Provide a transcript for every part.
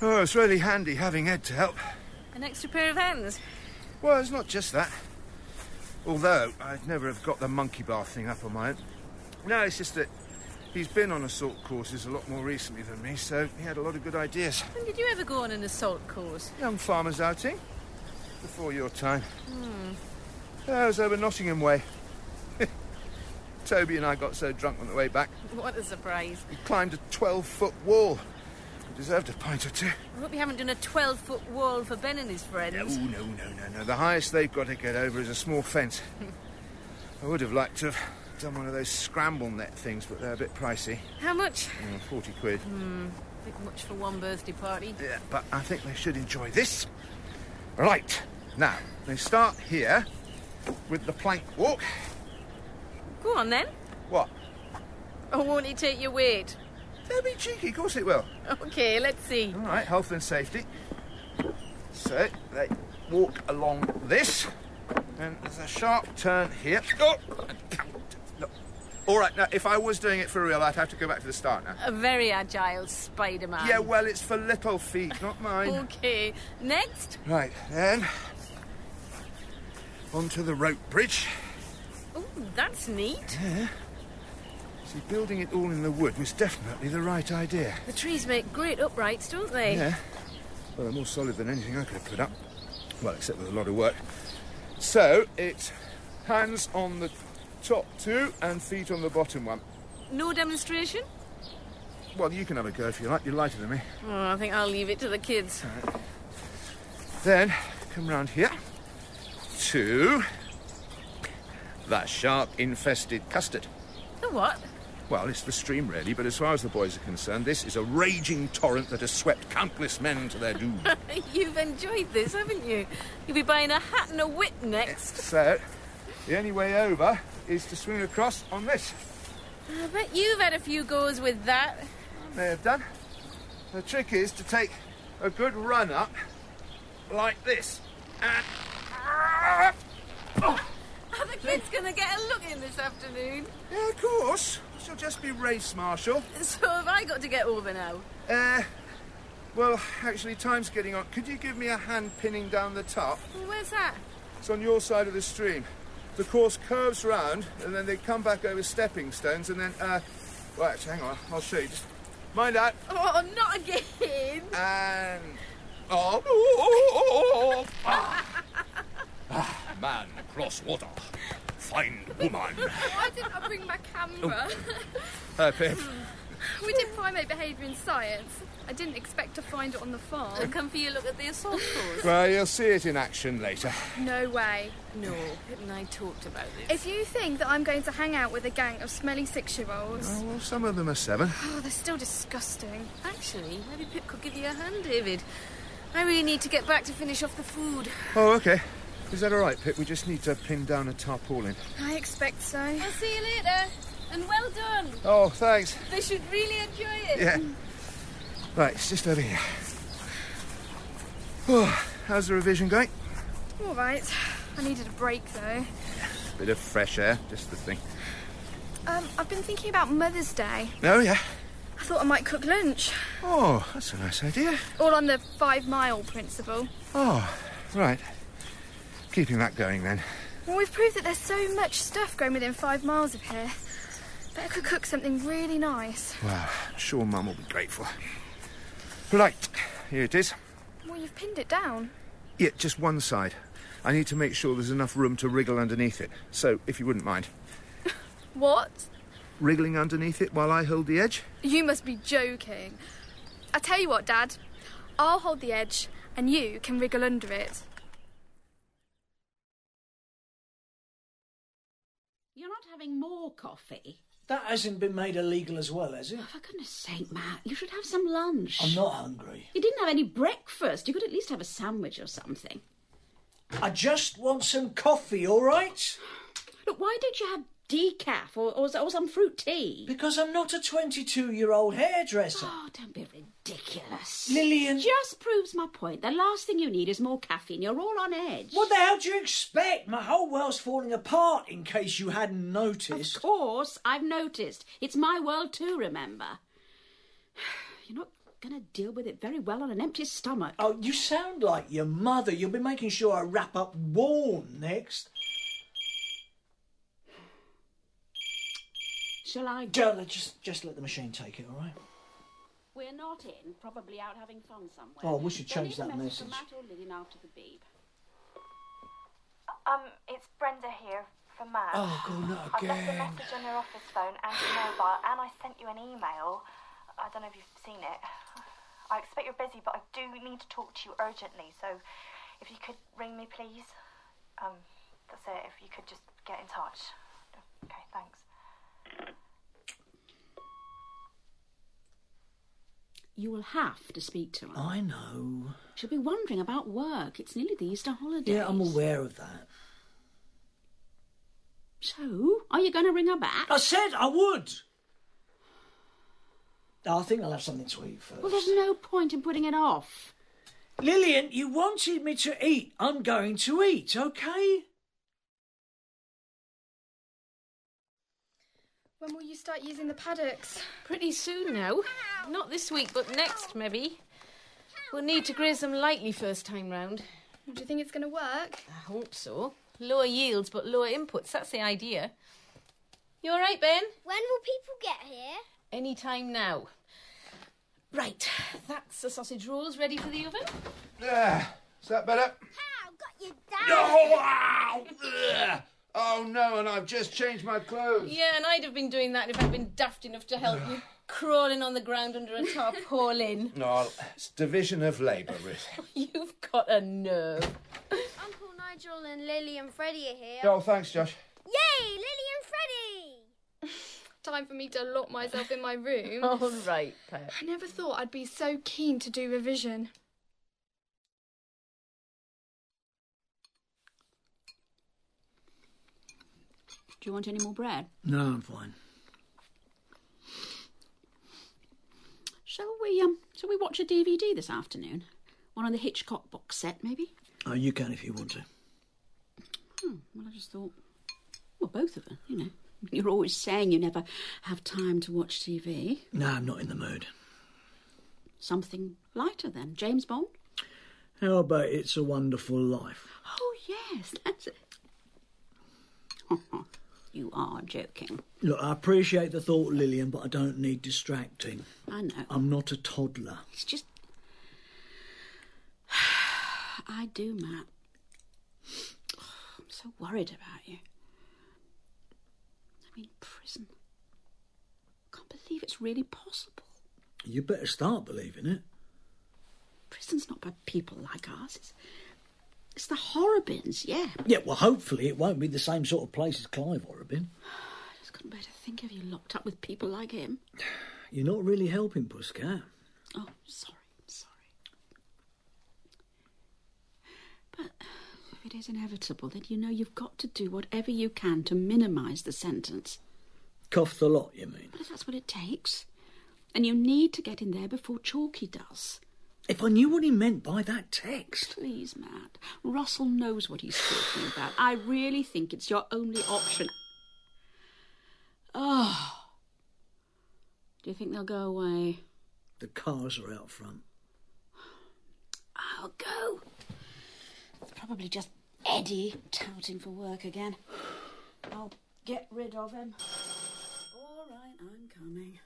Oh, it's really handy having Ed to help. An extra pair of hands? Well, it's not just that. Although, I'd never have got the monkey bath thing up on my own. No, it's just that he's been on assault courses a lot more recently than me, so he had a lot of good ideas. When did you ever go on an assault course? Young farmer's outing. Before your time. I was over Nottingham way. Toby and I got so drunk on the way back. What a surprise. We climbed a 12-foot wall. We deserved a pint or two. I hope you haven't done a 12-foot wall for Ben and his friends. No. The highest they've got to get over is a small fence. I would have liked to have done one of those scramble net things, but they're a bit pricey. How much? 40 quid. Bit much for one birthday party. Yeah, but I think they should enjoy this. Right. Now, they start here with the plank walk. Go on, then. What? Oh, won't it take your weight? Don't be cheeky, of course it will. OK, let's see. All right, health and safety. So, they walk along this, and there's a sharp turn here. Oh! No. All right, now, if I was doing it for real, I'd have to go back to the start now. A very agile Spider-Man. Yeah, well, it's for little feet, not mine. OK, next. Right, then, onto the rope bridge. Oh, that's neat. Yeah. See, building it all in the wood was definitely the right idea. The trees make great uprights, don't they? Yeah. Well, they're more solid than anything I could have put up. Well, except with a lot of work. So, it's hands on the top two and feet on the bottom one. No demonstration? Well, you can have a go if you like. You're lighter than me. Oh, I think I'll leave it to the kids. Right. Then, come round here to that shark-infested custard. The what? Well, it's the stream, really, but as far as the boys are concerned, this is a raging torrent that has swept countless men to their doom. You've enjoyed this, haven't you? You'll be buying a hat and a whip next. So, the only way over is to swing across on this. I bet you've had a few goes with that. May have done. The trick is to take a good run up, like this, and... Are the kids going to get a look in this afternoon? Yeah, of course. She'll just be race marshal. So have I got to get over now? Well, actually, time's getting on. Could you give me a hand pinning down the top? Well, where's that? It's on your side of the stream. The course curves round, and then they come back over stepping stones, and then, Right, hang on, I'll show you. Just mind that. Oh, not again. And... Man cross water. Find woman. Why didn't I bring my camera? Pip. We did primate behaviour in science. I didn't expect to find it on the farm. I'll come for you look at the assault course. Well, you'll see it in action later. No way. No, Pip and I talked about this. If you think that I'm going to hang out with a gang of smelly 6-year-olds... Oh, well, some of them are 7. Oh, they're still disgusting. Actually, maybe Pip could give you a hand, David. I really need to get back to finish off the food. Oh, OK. Is that all right, Pip? We just need to pin down a tarpaulin. I expect so. I'll see you later. And well done. Oh, thanks. They should really enjoy it. Yeah. Right, it's just over here. Oh, how's the revision going? All right. I needed a break, though. Bit of fresh air, just the thing. I've been thinking about Mother's Day. Oh, yeah? I thought I might cook lunch. Oh, that's a nice idea. All on the 5-mile principle. Oh, right. Keeping that going, then. Well, we've proved that there's so much stuff going within 5 miles of here. Bet I could cook something really nice. Wow, I'm sure Mum will be grateful. Right, here it is. Well, you've pinned it down. Yeah, just one side. I need to make sure there's enough room to wriggle underneath it. So, if you wouldn't mind. What? Wriggling underneath it while I hold the edge? You must be joking. I tell you what, Dad. I'll hold the edge and you can wriggle under it. You're not having more coffee? That hasn't been made illegal as well, has it? Oh, for goodness sake, Matt, you should have some lunch. I'm not hungry. You didn't have any breakfast. You could at least have a sandwich or something. I just want some coffee, all right? Look, why don't you have decaf or some fruit tea? Because I'm not a 22-year-old hairdresser. Oh, don't be ridiculous. Lillian... Just proves my point. The last thing you need is more caffeine. You're all on edge. What the hell do you expect? My whole world's falling apart, in case you hadn't noticed. Of course, I've noticed. It's my world too, remember? You're not going to deal with it very well on an empty stomach. Oh, you sound like your mother. You'll be making sure I wrap up warm next. Shall I... Joe, just let the machine take it, all right? We're not in. Probably out having fun somewhere. Oh, we should change Then that leave a message. for Matt or Lillian after the beep. It's Brenda here for Matt. Oh, God, not I've left a again. message on your office phone and your mobile, and I sent you an email. I don't know if you've seen it. I expect you're busy, but I do need to talk to you urgently, so if you could ring me, please. That's it, if you could just get in touch. Okay, thanks. You will have to speak to her. I know. She'll be wondering about work. It's nearly the Easter holidays. Yeah, I'm aware of that. So, are you going to ring her back? I said I would. I think I'll have something to eat first. Well, there's no point in putting it off. Lillian, you wanted me to eat. I'm going to eat, okay? When will you start using the paddocks? Pretty soon now. Not this week, but next, maybe. We'll need to graze them lightly first time round. Do you think it's going to work? I hope so. Lower yields, but lower inputs. That's the idea. You all right, Ben? When will people get here? Any time now. Right, that's the sausage rolls ready for the oven. There. Is that better? How? Got you down? Oh, wow! Ugh. Oh, no, and I've just changed my clothes. Yeah, and I'd have been doing that if I'd been daft enough to help you. Crawling on the ground under a tarpaulin. No, it's division of labour, Ruth. You've got a nerve. Uncle Nigel and Lily and Freddie are here. Oh, thanks, Josh. Yay, Lily and Freddie! Time for me to lock myself in my room. All right, Pet. I never thought I'd be so keen to do revision. Do you want any more bread? No, I'm fine. Shall we watch a DVD this afternoon? One on the Hitchcock box set, maybe? Oh, you can if you want to. Well, I just thought... Well, both of them, you know. You're always saying you never have time to watch TV. No, I'm not in the mood. Something lighter then. James Bond? How about It's a Wonderful Life? Oh, yes, that's it. You are joking. Look, I appreciate the thought, Lillian, but I don't need distracting. I know. I'm not a toddler. It's just... I do, Matt. I'm so worried about you. I mean, prison. Can't believe it's really possible. You better start believing it. Prison's not by people like us. It's the Horrobins, yeah. Yeah, well, hopefully it won't be the same sort of place as Clive Horrobin. I just couldn't bear to think of you locked up with people like him. You're not really helping, Pusscat. Oh, sorry. But if it is inevitable, then you know you've got to do whatever you can to minimise the sentence. Cough the lot, you mean? But if that's what it takes. And you need to get in there before Chalky does. If I knew what he meant by that text. Please, Matt. Russell knows what he's talking about. I really think it's your only option. Oh. Do you think they'll go away? The cars are out front. I'll go. It's probably just Eddie touting for work again. I'll get rid of him. All right, I'm coming.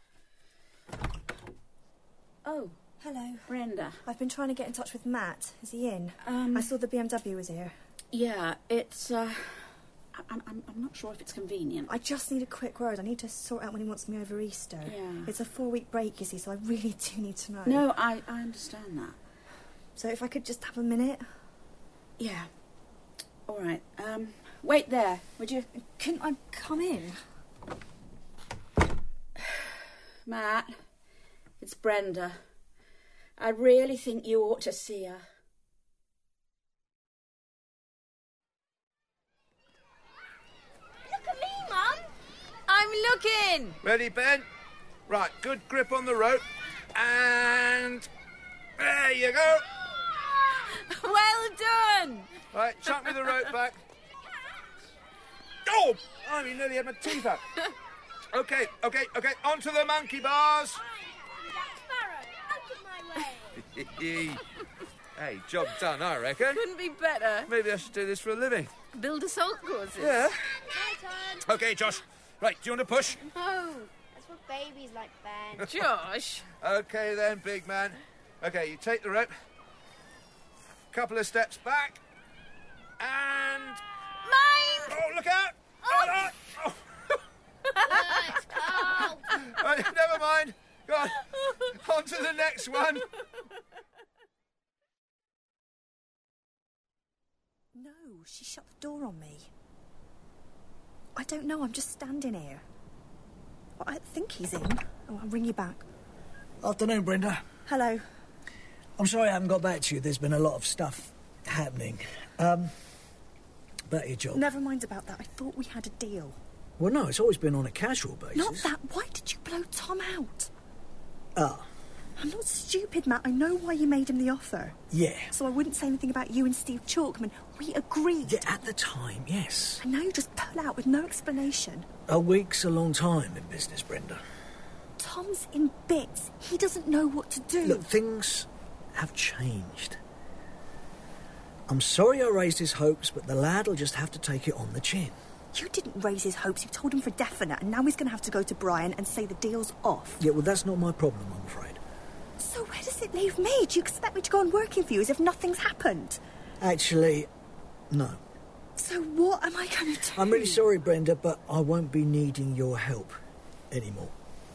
Oh, hello. Brenda. I've been trying to get in touch with Matt. Is he in? Um, I saw the BMW was here. Yeah, it's, I'm not sure if it's convenient. I just need a quick word. I need to sort out when he wants me over Easter. Yeah. It's a 4-week break, you see, so I really do need to know. No, I understand that. So if I could just have a minute. Yeah. All right. Wait there, would you? Couldn't I come in? Matt, it's Brenda. I really think you ought to see her. Look at me, Mum. I'm looking. Ready, Ben? Right, good grip on the rope. And there you go. Well done. Right, chuck me the rope back. Oh, I nearly had my teeth out. Okay, onto the monkey bars. Jack Sparrow. Hey, job done, I reckon. Couldn't be better. Maybe I should do this for a living. Build assault courses. Yeah. My turn. OK, Josh. Right, do you want to push? No, that's what babies like, Ben. Josh. OK then, big man. OK, you take the rope. Couple of steps back. And... Mine! Oh, look out! Oh, oh. It's cold. Right, never mind. Go on. On to the next one. No, she shut the door on me. I don't know, I'm just standing here. Well, I think he's in. Oh, I'll ring you back. Afternoon, Brenda. Hello. I'm sorry I haven't got back to you. There's been a lot of stuff happening. About your job. Never mind about that. I thought we had a deal. Well, no, it's always been on a casual basis. Not that. Why did you blow Tom out? Ah. I'm not stupid, Matt. I know why you made him the offer. Yeah. So I wouldn't say anything about you and Steve Chalkman. We agreed. Yeah, at the time, yes. And now you just pull out with no explanation. A week's a long time in business, Brenda. Tom's in bits. He doesn't know what to do. Look, things have changed. I'm sorry I raised his hopes, but the lad'll just have to take it on the chin. You didn't raise his hopes. You told him for definite, and now he's going to have to go to Brian and say the deal's off. Yeah, well, that's not my problem, I'm afraid. So where does it leave me? Do you expect me to go on working for you as if nothing's happened? Actually, no. So what am I going to do? I'm really sorry, Brenda, but I won't be needing your help anymore.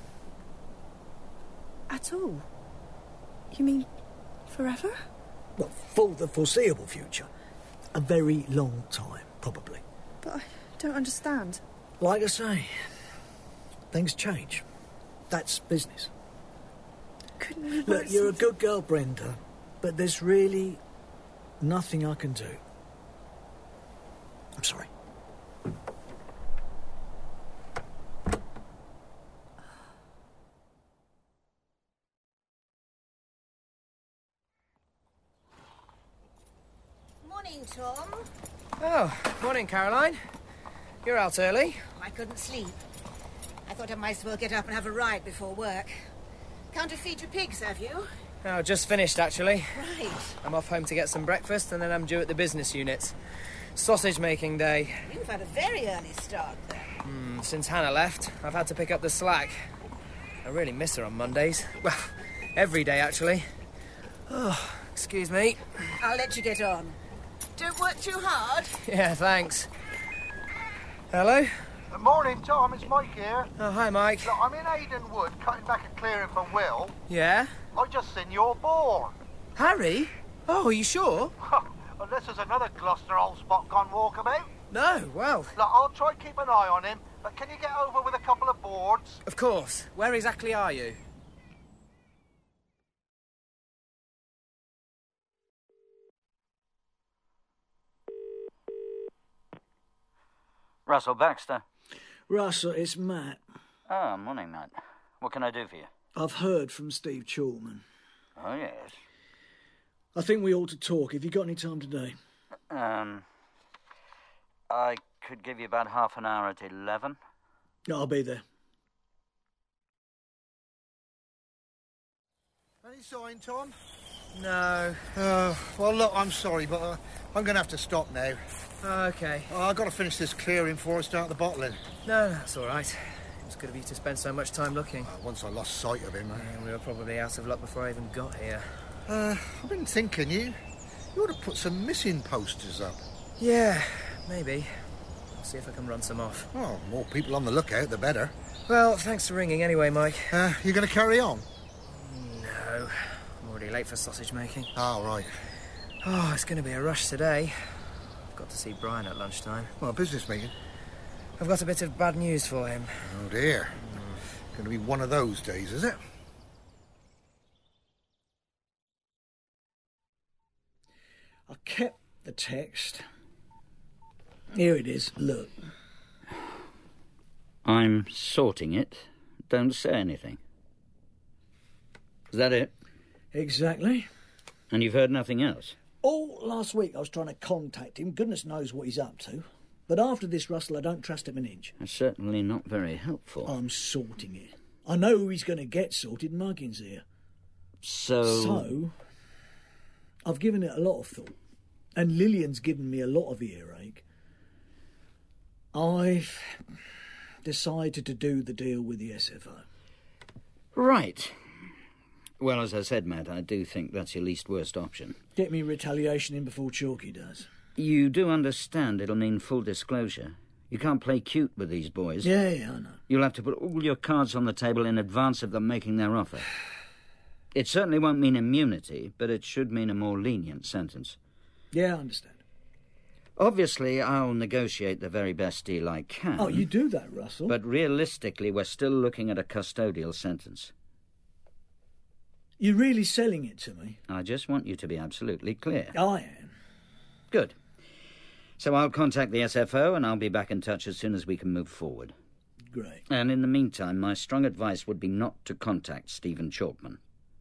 At all? You mean forever? Well, for the foreseeable future. A very long time, probably. But I don't understand. Like I say, things change. That's business. Couldn't we work Look, you're a something- good girl, Brenda, but there's really nothing I can do. I'm sorry. Morning, Tom. Oh, morning, Caroline. You're out early. I couldn't sleep. I thought I might as well get up and have a ride before work. Can't you feed your pigs, have you? Oh, just finished, actually. Right. I'm off home to get some breakfast, and then I'm due at the business unit. Sausage-making day. You've had a very early start then. Since Hannah left, I've had to pick up the slack. I really miss her on Mondays. Well, every day, actually. Oh, excuse me. I'll let you get on. Don't work too hard. Yeah, thanks. Hello? Morning, Tom. It's Mike here. Oh, hi, Mike. Look, I'm in Aidan Wood, cutting back a clearing for Will. Yeah? I just seen your boar. Harry? Oh, are you sure? Unless there's another Gloucester old spot gone walkabout. No, well, Look, I'll try to keep an eye on him, but can you get over with a couple of boards? of course. Where exactly are you? Russell Baxter. Russell, it's Matt. Oh, morning, Matt. What can I do for you? I've heard from Steve Chalkman. Oh, yes. I think we ought to talk. Have you got any time today? I could give you about half an hour at 11. No, I'll be there. Any sign, Tom? No. Well, look, I'm sorry, but I'm going to have to stop now. Okay. I've got to finish this clearing before I start the bottling. No, that's all right. It's good of you to spend so much time looking. Once I lost sight of him. Yeah, we were probably out of luck before I even got here. I've been thinking you ought to put some missing posters up. Yeah, maybe. I'll see if I can run some off. Oh, more people on the lookout, the better. Well, thanks for ringing anyway, Mike. You going to carry on? No. I'm already late for sausage making. Oh, right. Oh, it's going to be a rush today. I've got to see Brian at lunchtime. Well, a business meeting. I've got a bit of bad news for him. Oh, dear. Going to be one of those days, is it? I kept the text. Here it is. Look. I'm sorting it. Don't say anything. Is that it? Exactly. And you've heard nothing else? All last week I was trying to contact him. Goodness knows what he's up to. But after this, Russell, I don't trust him an inch. That's certainly not very helpful. I'm sorting it. I know who he's going to get sorted. Muggins here. So... So, I've given it a lot of thought, and Lillian's given me a lot of earache. I've decided to do the deal with the SFO. Right. Well, as I said, Matt, I do think that's your least worst option. Get me retaliation in before Chalky does. You do understand it'll mean full disclosure. You can't play cute with these boys. Yeah, I know. You'll have to put all your cards on the table in advance of them making their offer. It certainly won't mean immunity, but it should mean a more lenient sentence. Yeah, I understand. Obviously, I'll negotiate the very best deal I can. Oh, you do that, Russell. But realistically, we're still looking at a custodial sentence. You're really selling it to me? I just want you to be absolutely clear. I am. Good. So I'll contact the SFO and I'll be back in touch as soon as we can move forward. Great. And in the meantime, my strong advice would be not to contact Stephen Chalkman.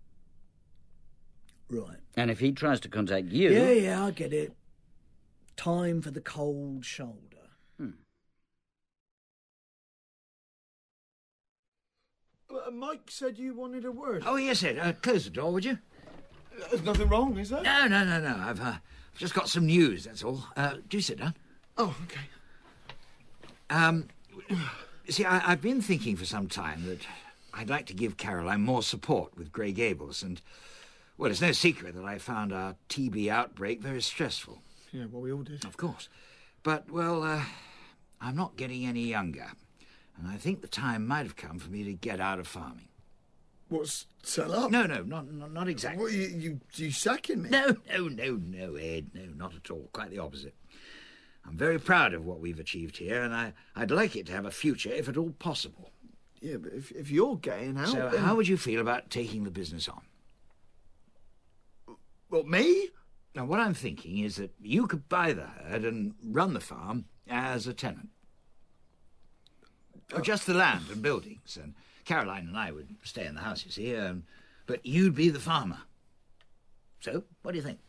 Right. And if he tries to contact you... Yeah, I get it. Time for the cold shoulder. Mike said you wanted a word. Oh, yes, Ed. Close the door, would you? There's nothing wrong, is there? No. I've just got some news, that's all. Do sit down. Oh, okay. See, I've been thinking for some time that I'd like to give Caroline more support with Grey Gables, and, well, it's no secret that I found our TB outbreak very stressful. Yeah, well, we all did. Of course. But, well, I'm not getting any younger, and I think the time might have come for me to get out of farming. What's sell up? No, not exactly. What, you sacking me? No, Ed, no, not at all. Quite the opposite. I'm very proud of what we've achieved here, and I'd like it to have a future, if at all possible. Yeah, but if you're getting out... So then... how would you feel about taking the business on? What, me? Now, what I'm thinking is that you could buy the herd and run the farm as a tenant. Just the land and buildings, and Caroline and I would stay in the house, you see, but you'd be the farmer. So, what do you think?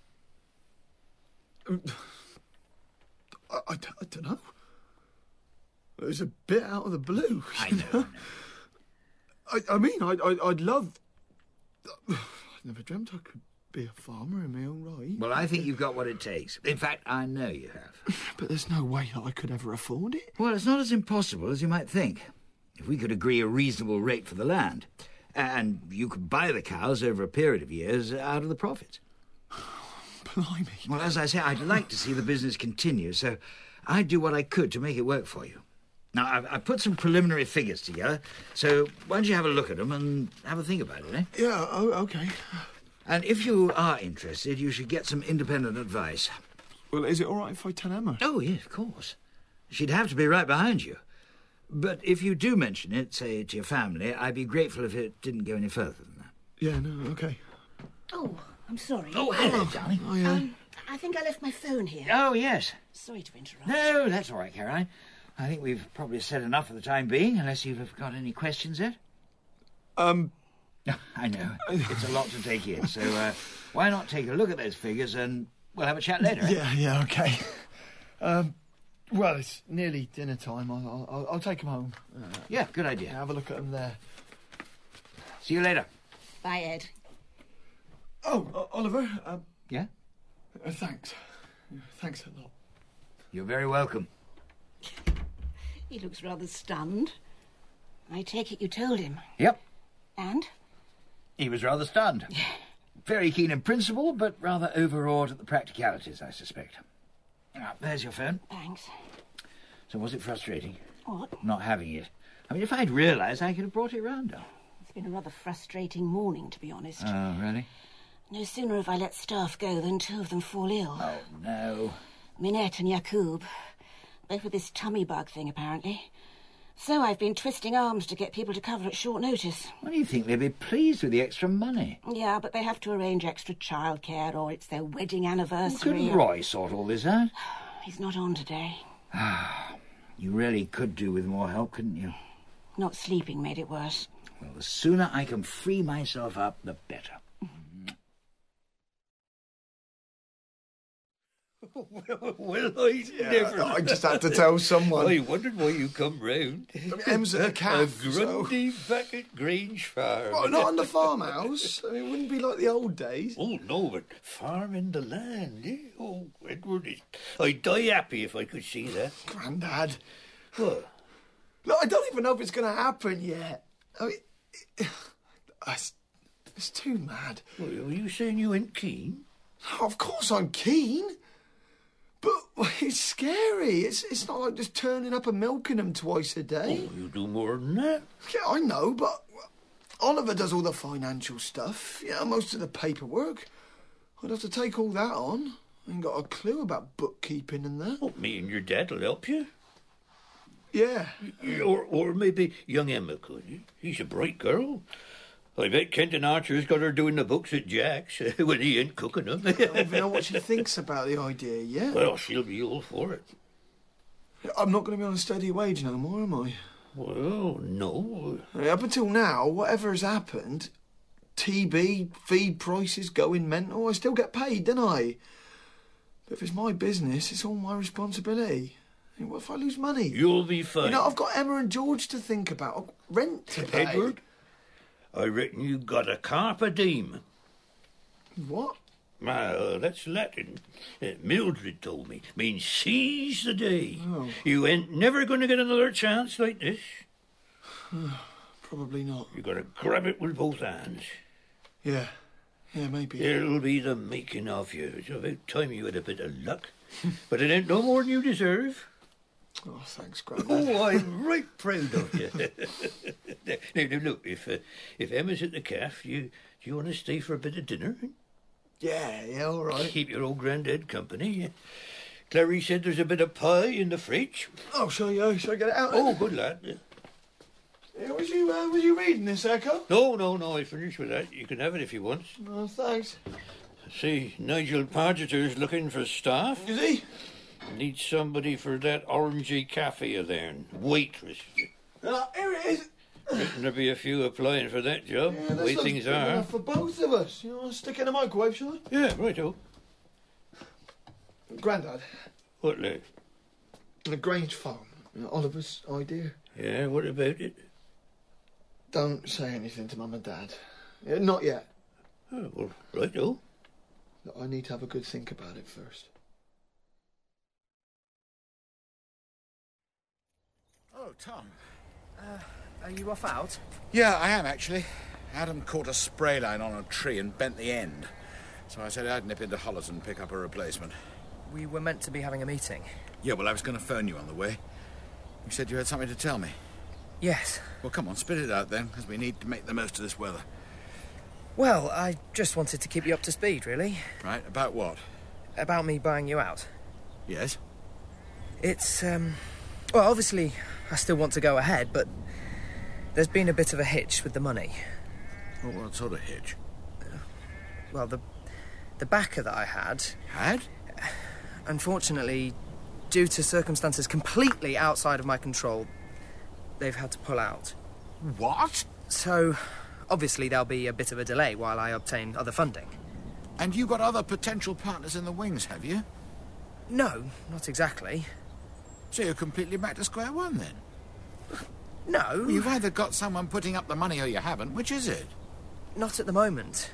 I don't know. It was a bit out of the blue. I know. I mean, I'd love... I never dreamt I could be a farmer in my own right. Well, I think you've got what it takes. In fact, I know you have. But there's no way that I could ever afford it. Well, it's not as impossible as you might think. If we could agree a reasonable rate for the land, and you could buy the cows over a period of years out of the profits. Blimey. Well, as I say, I'd like to see the business continue, so I'd do what I could to make it work for you. Now, I've put some preliminary figures together, so why don't you have a look at them and have a think about it, eh? Yeah, okay. And if you are interested, you should get some independent advice. Well, is it all right if I tell Emma? Oh, yes, of course. She'd have to be right behind you. But if you do mention it, say, to your family, I'd be grateful if it didn't go any further than that. Yeah, no, okay. Oh, I'm sorry. Oh, hello, darling. Oh, yeah. I think I left my phone here. Oh, yes. Sorry to interrupt. No, that's all right, Caroline. I think we've probably said enough for the time being, unless you've got any questions yet. I know. It's a lot to take in, so why not take a look at those figures and we'll have a chat later, eh? Yeah, okay. Well, it's nearly dinner time. I'll take them home. Yeah, good idea. Have a look at them there. See you later. Bye, Ed. Oh, Oliver. Yeah? Thanks. Thanks a lot. You're very welcome. He looks rather stunned. I take it you told him. Yep. And? He was rather stunned. Very keen in principle, but rather overawed at the practicalities, I suspect. Now, there's your phone. Thanks. So was it frustrating? What? Not having it. I mean, if I'd realised, I could have brought it round. It's been a rather frustrating morning, to be honest. Oh, really? No sooner have I let staff go than two of them fall ill. Oh, no. Minette and Yakub. Both with this tummy bug thing, apparently. So I've been twisting arms to get people to cover at short notice. Well, you think they'd be pleased with the extra money? Yeah, but they have to arrange extra childcare, or it's their wedding anniversary. Couldn't Roy sort all this out? He's not on today. You really could do with more help, couldn't you? Not sleeping made it worse. Well, the sooner I can free myself up, the better. Well, I never... I just had to tell someone. I wondered why you come round. Em's at the calf, A Grundy back at Grange Farm. Well, not on the farmhouse. I mean, it wouldn't be like the old days. Oh, no, but farming the land, eh? Oh, Edward, I'd die happy if I could see that. Grandad. What? Look, I don't even know if it's going to happen yet. I mean, it's too mad. Well, were you saying you ain't keen? Of course I'm keen. But it's scary. It's not like just turning up and milking them twice a day. Oh, you do more than that. Yeah, I know, but Oliver does all the financial stuff. Yeah, most of the paperwork. I'd have to take all that on. I ain't got a clue about bookkeeping and that. Oh, me and your dad will help you. Yeah. Or maybe young Emma could. She's a bright girl. I bet Kenton Archer's got her doing the books at Jack's when he ain't cooking them. I don't even know what she thinks about the idea yet. Well, she'll be all for it. I'm not going to be on a steady wage no more, am I? Well, no. Up until now, whatever has happened, TB, feed prices going mental, I still get paid, don't I? But if it's my business, it's all my responsibility. What if I lose money? You'll be fine. You know, I've got Emma and George to think about. I've got rent to pay. Edward, I reckon you got a carpe diem. What? Well, that's Latin. Mildred told me. Means seize the day. Oh. You ain't never going to get another chance like this. Probably not. You got to grab it with both hands. Yeah, maybe. It'll be the making of you. It's about time you had a bit of luck. But it ain't no more than you deserve. Oh, thanks, Grandad. Oh, I'm right proud of you. Now, look, if Emma's at the calf, do you want to stay for a bit of dinner? Yeah, all right. Keep your old granddad company. Clary said there's a bit of pie in the fridge. Oh, shall I get it out? Oh, good lad. Yeah, was you reading this, Echo? No, I finished with that. You can have it if you want. Oh, thanks. See, Nigel Pargeter's looking for staff. Is he? Needs somebody for that orangey cafe of theirs. Waitress. Here it is. There'll be a few applying for that job, Yeah, the way looks things big are. enough for both of us. You want to stick it in the microwave, shall I? Yeah, righto. Grandad. What, lad? The Grange Farm. Oliver's idea. Yeah, what about it? Don't say anything to Mum and Dad. Yeah, not yet. Oh, well, righto. Look, I need to have a good think about it first. Oh, Tom. Are you off out? Yeah, I am, actually. Adam caught a spray line on a tree and bent the end. So I said I'd nip into Hollis and pick up a replacement. We were meant to be having a meeting. Yeah, well, I was going to phone you on the way. You said you had something to tell me. Yes. Well, come on, spit it out then, because we need to make the most of this weather. Well, I just wanted to keep you up to speed, really. Right, about what? About me buying you out. Yes? It's, well, obviously, I still want to go ahead, but there's been a bit of a hitch with the money. Well, what sort of hitch? Well, the backer that I had... Had? Unfortunately, due to circumstances completely outside of my control, they've had to pull out. What? So, obviously, there'll be a bit of a delay while I obtain other funding. And you got other potential partners in the wings, have you? No, not exactly. So you're completely back to square one, then? No. Well, you've either got someone putting up the money or you haven't. Which is it? Not at the moment.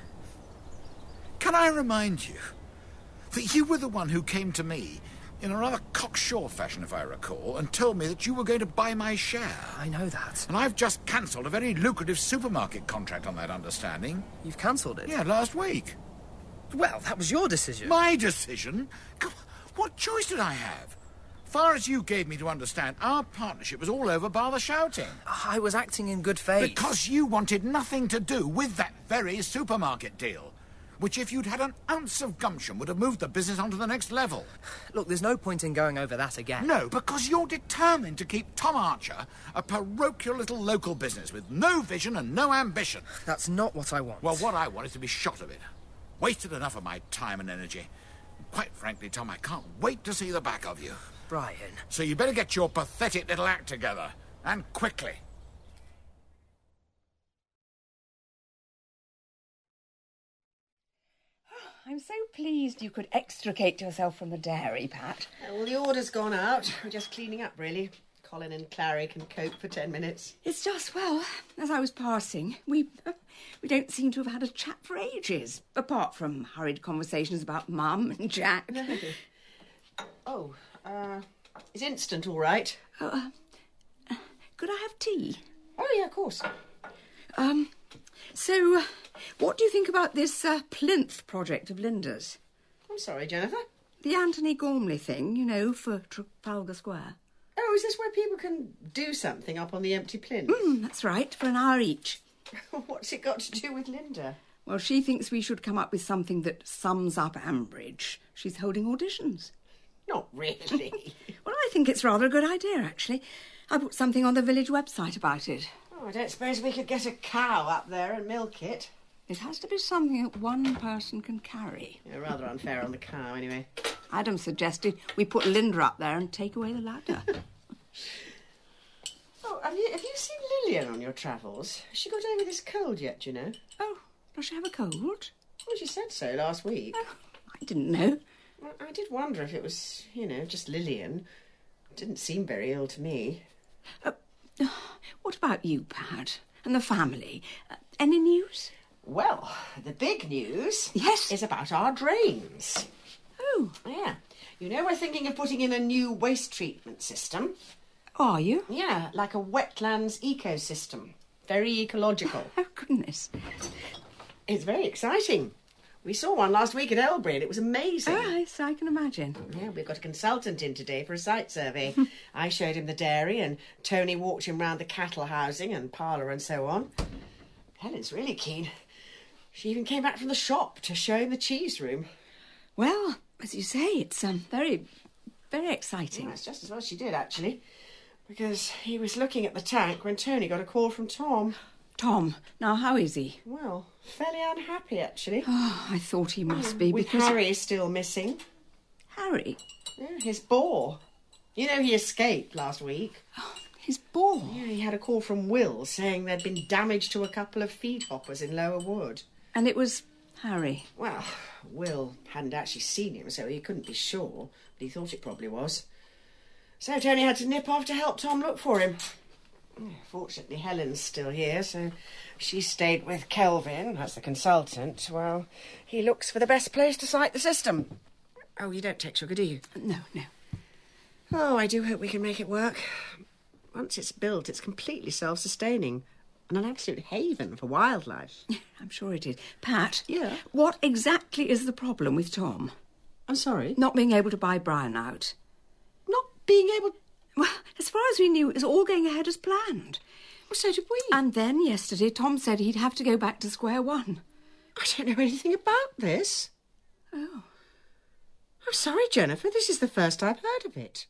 Can I remind you that you were the one who came to me in a rather cocksure fashion, if I recall, and told me that you were going to buy my share. I know that. And I've just cancelled a very lucrative supermarket contract on that understanding. You've cancelled it? Yeah, last week. Well, that was your decision. My decision? What choice did I have? Far as you gave me to understand, our partnership was all over bar the shouting. I was acting in good faith. Because you wanted nothing to do with that very supermarket deal, which, if you'd had an ounce of gumption, would have moved the business onto the next level. Look, there's no point in going over that again. No, because you're determined to keep Tom Archer a parochial little local business with no vision and no ambition. That's not what I want. Well, what I want is to be shot of it. Wasted enough of my time and energy. Quite frankly, Tom, I can't wait to see the back of you. Brian. So you better get your pathetic little act together. And quickly. I'm so pleased you could extricate yourself from the dairy, Pat. Well, the order's gone out. We're just cleaning up, really. Colin and Clary can cope for 10 minutes. It's just, well, as I was passing, we don't seem to have had a chat for ages, apart from hurried conversations about Mum and Jack. No. Oh, is instant all right? Could I have tea? Oh, yeah, of course. So, what do you think about this plinth project of Linda's? I'm sorry, Jennifer? The Anthony Gormley thing, you know, for Trafalgar Square. Oh, is this where people can do something up on the empty plinth? That's right, for an hour each. What's it got to do with Linda? Well, she thinks we should come up with something that sums up Ambridge. She's holding auditions. Not really. Well, I think it's rather a good idea, actually. I put something on the village website about it. Oh, I don't suppose we could get a cow up there and milk it. It has to be something that one person can carry. Yeah, rather unfair on the cow, anyway. Adam suggested we put Linda up there and take away the ladder. Oh, have you seen Lillian on your travels? Has she got over this cold yet, do you know? Oh, does she have a cold? Well, she said so last week. Oh, I didn't know. Well, I did wonder if it was, you know, just Lillian. It didn't seem very ill to me. What about you, Pat, and the family? Any news? Well, the big news is about our drains. Oh. Yeah. You know, we're thinking of putting in a new waste treatment system. Are you? Yeah, like a wetlands ecosystem. Very ecological. Oh, goodness. It's very exciting. We saw one last week at Elbury and it was amazing. Oh, yes, I can imagine. Yeah, we've got a consultant in today for a site survey. I showed him the dairy and Tony walked him round the cattle housing and parlour and so on. Helen's really keen. She even came back from the shop to show him the cheese room. Well, as you say, it's very, very exciting. Yeah, it's just as well she did, actually. Because he was looking at the tank when Tony got a call from Tom. Tom, now how is he? Well, fairly unhappy, actually. Oh, I thought he must be, With because... Harry still missing. Harry? Yeah, his boar. You know, he escaped last week. Oh, his boar? Yeah, he had a call from Will saying there'd been damage to a couple of feed hoppers in Lower Wood. And it was Harry? Well, Will hadn't actually seen him, so he couldn't be sure, but he thought it probably was. So Tony had to nip off to help Tom look for him. Fortunately, Helen's still here, so she stayed with Kelvin as the consultant while he looks for the best place to site the system. Oh, you don't take sugar, do you? No, no. Oh, I do hope we can make it work. Once it's built, it's completely self-sustaining and an absolute haven for wildlife. I'm sure it is. Pat? Yeah? What exactly is the problem with Tom? I'm sorry? Not being able to buy Brian out. Not being able... Well, as far as we knew, it was all going ahead as planned. Well, so did we. And then yesterday, Tom said he'd have to go back to square one. I don't know anything about this. Oh. I'm sorry, Jennifer. This is the first I've heard of it.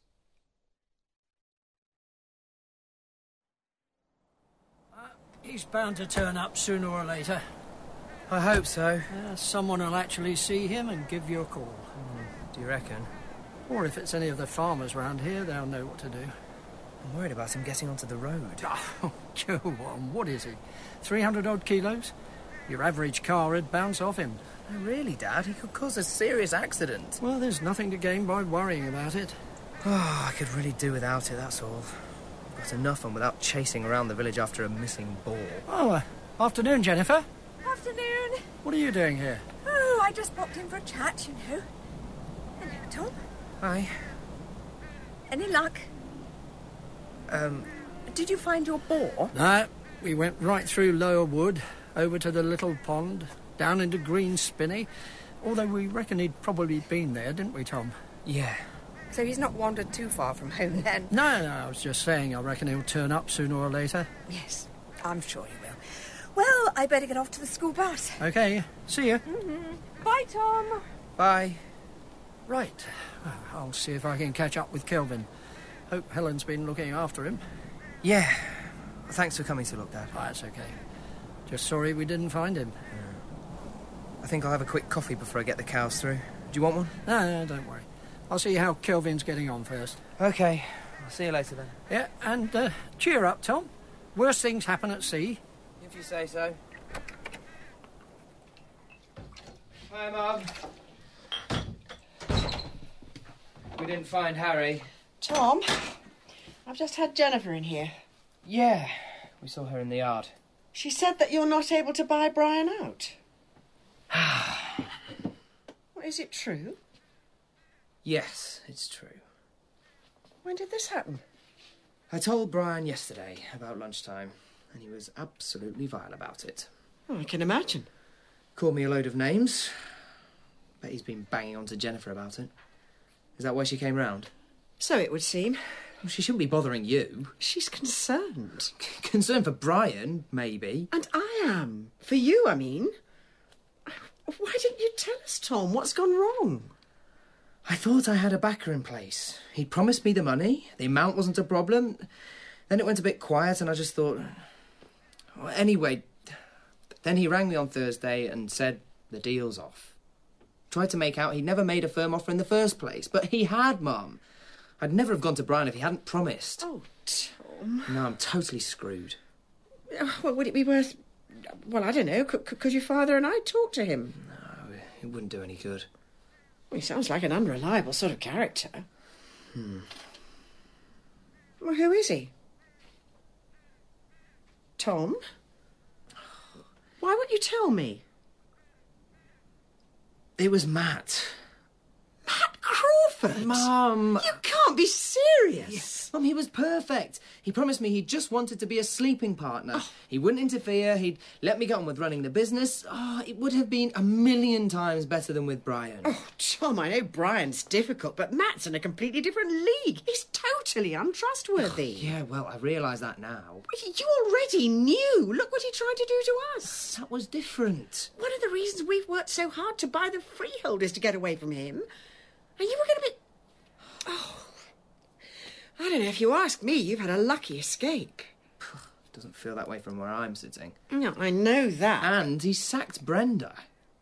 He's bound to turn up sooner or later. I hope so. Someone will actually see him and give you a call. Do you reckon? Or if it's any of the farmers round here, they'll know what to do. I'm worried about him getting onto the road. Oh, go on. What is he? 300-odd kilos? Your average car would bounce off him. No, really, Dad? He could cause a serious accident. Well, there's nothing to gain by worrying about it. Oh, I could really do without it, that's all. I've got enough on without chasing around the village after a missing boar. Oh, afternoon, Jennifer. Afternoon. What are you doing here? Oh, I just popped in for a chat, you know. Hello, Tom. Hi. Any luck? Did you find your boar? No, we went right through Lower Wood, over to the little pond, down into Green Spinney. Although we reckon he'd probably been there, didn't we, Tom? Yeah. So he's not wandered too far from home, then? No, I was just saying I reckon he'll turn up sooner or later. Yes, I'm sure he will. Well, I better get off to the school bus. OK, see you. Bye, Tom. Bye. Right. Well, I'll see if I can catch up with Kelvin. Hope Helen's been looking after him. Yeah. Thanks for coming to look, Dad. Oh, that's OK. Just sorry we didn't find him. I think I'll have a quick coffee before I get the cows through. Do you want one? No, don't worry. I'll see how Kelvin's getting on first. OK. I'll see you later, then. Yeah, and cheer up, Tom. Worst things happen at sea. If you say so. Hi, Mum. We didn't find Harry. Tom, I've just had Jennifer in here. Yeah, we saw her in the yard. She said that you're not able to buy Brian out. Well, is it true? Yes, it's true. When did this happen? I told Brian yesterday about lunchtime, and he was absolutely vile about it. Oh, I can imagine. Called me a load of names. Bet he's been banging on to Jennifer about it. Is that why she came round? So it would seem. Well, she shouldn't be bothering you. She's concerned. Concerned for Brian, maybe. And I am. For you, I mean. Why didn't you tell us, Tom? What's gone wrong? I thought I had a backer in place. He promised me the money. The amount wasn't a problem. Then it went a bit quiet and I just thought... Well, anyway, then he rang me on Thursday and said the deal's off. Tried to make out he'd never made a firm offer in the first place. But he had, Mum. I'd never have gone to Brian if he hadn't promised. Oh, Tom. No, I'm totally screwed. Well, would it be worth... Well, I don't know. Could your father and I talk to him? No, it wouldn't do any good. Well, he sounds like an unreliable sort of character. Well, who is he? Tom? Why won't you tell me? It was Matt. Matt Crawford? Mum! You can't be serious! Yes. Mum, he was perfect. He promised me he just wanted to be a sleeping partner. Oh. He wouldn't interfere, he'd let me get on with running the business. Oh, it would have been 1,000,000 times better than with Brian. Oh, Tom, I know Brian's difficult, but Matt's in a completely different league. He's totally untrustworthy. Yeah, well, I realise that now. You already knew. Look what he tried to do to us. That was different. One of the reasons we've worked so hard to buy the freehold is to get away from him. And you were going to be... Oh... I don't know, if you ask me, you've had a lucky escape. Doesn't feel that way from where I'm sitting. No, I know that. And he sacked Brenda.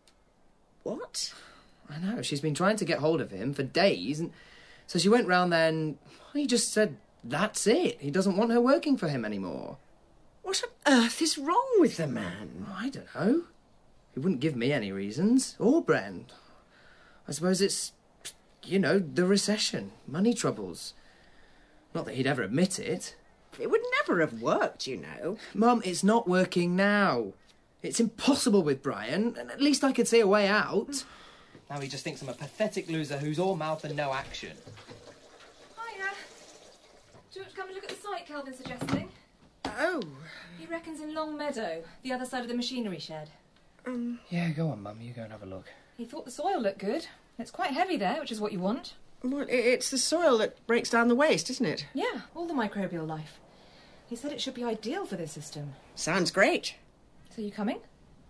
What? I know, she's been trying to get hold of him for days, and so she went round there and he just said, that's it. He doesn't want her working for him anymore. What on earth is wrong with the man? I don't know. He wouldn't give me any reasons, or Bren. I suppose it's, you know, the recession, money troubles. Not that he'd ever admit it. It would never have worked, you know. Mum, it's not working now. It's impossible with Brian, and at least I could see a way out. Now he just thinks I'm a pathetic loser who's all mouth and no action. Hiya. Do you want to come and look at the site Kelvin's suggesting? Oh. He reckons in Long Meadow, the other side of the machinery shed. Yeah, go on, Mum. You go and have a look. He thought the soil looked good. It's quite heavy there, which is what you want. Well, it's the soil that breaks down the waste, isn't it? Yeah, all the microbial life. He said it should be ideal for this system. Sounds great. So you coming?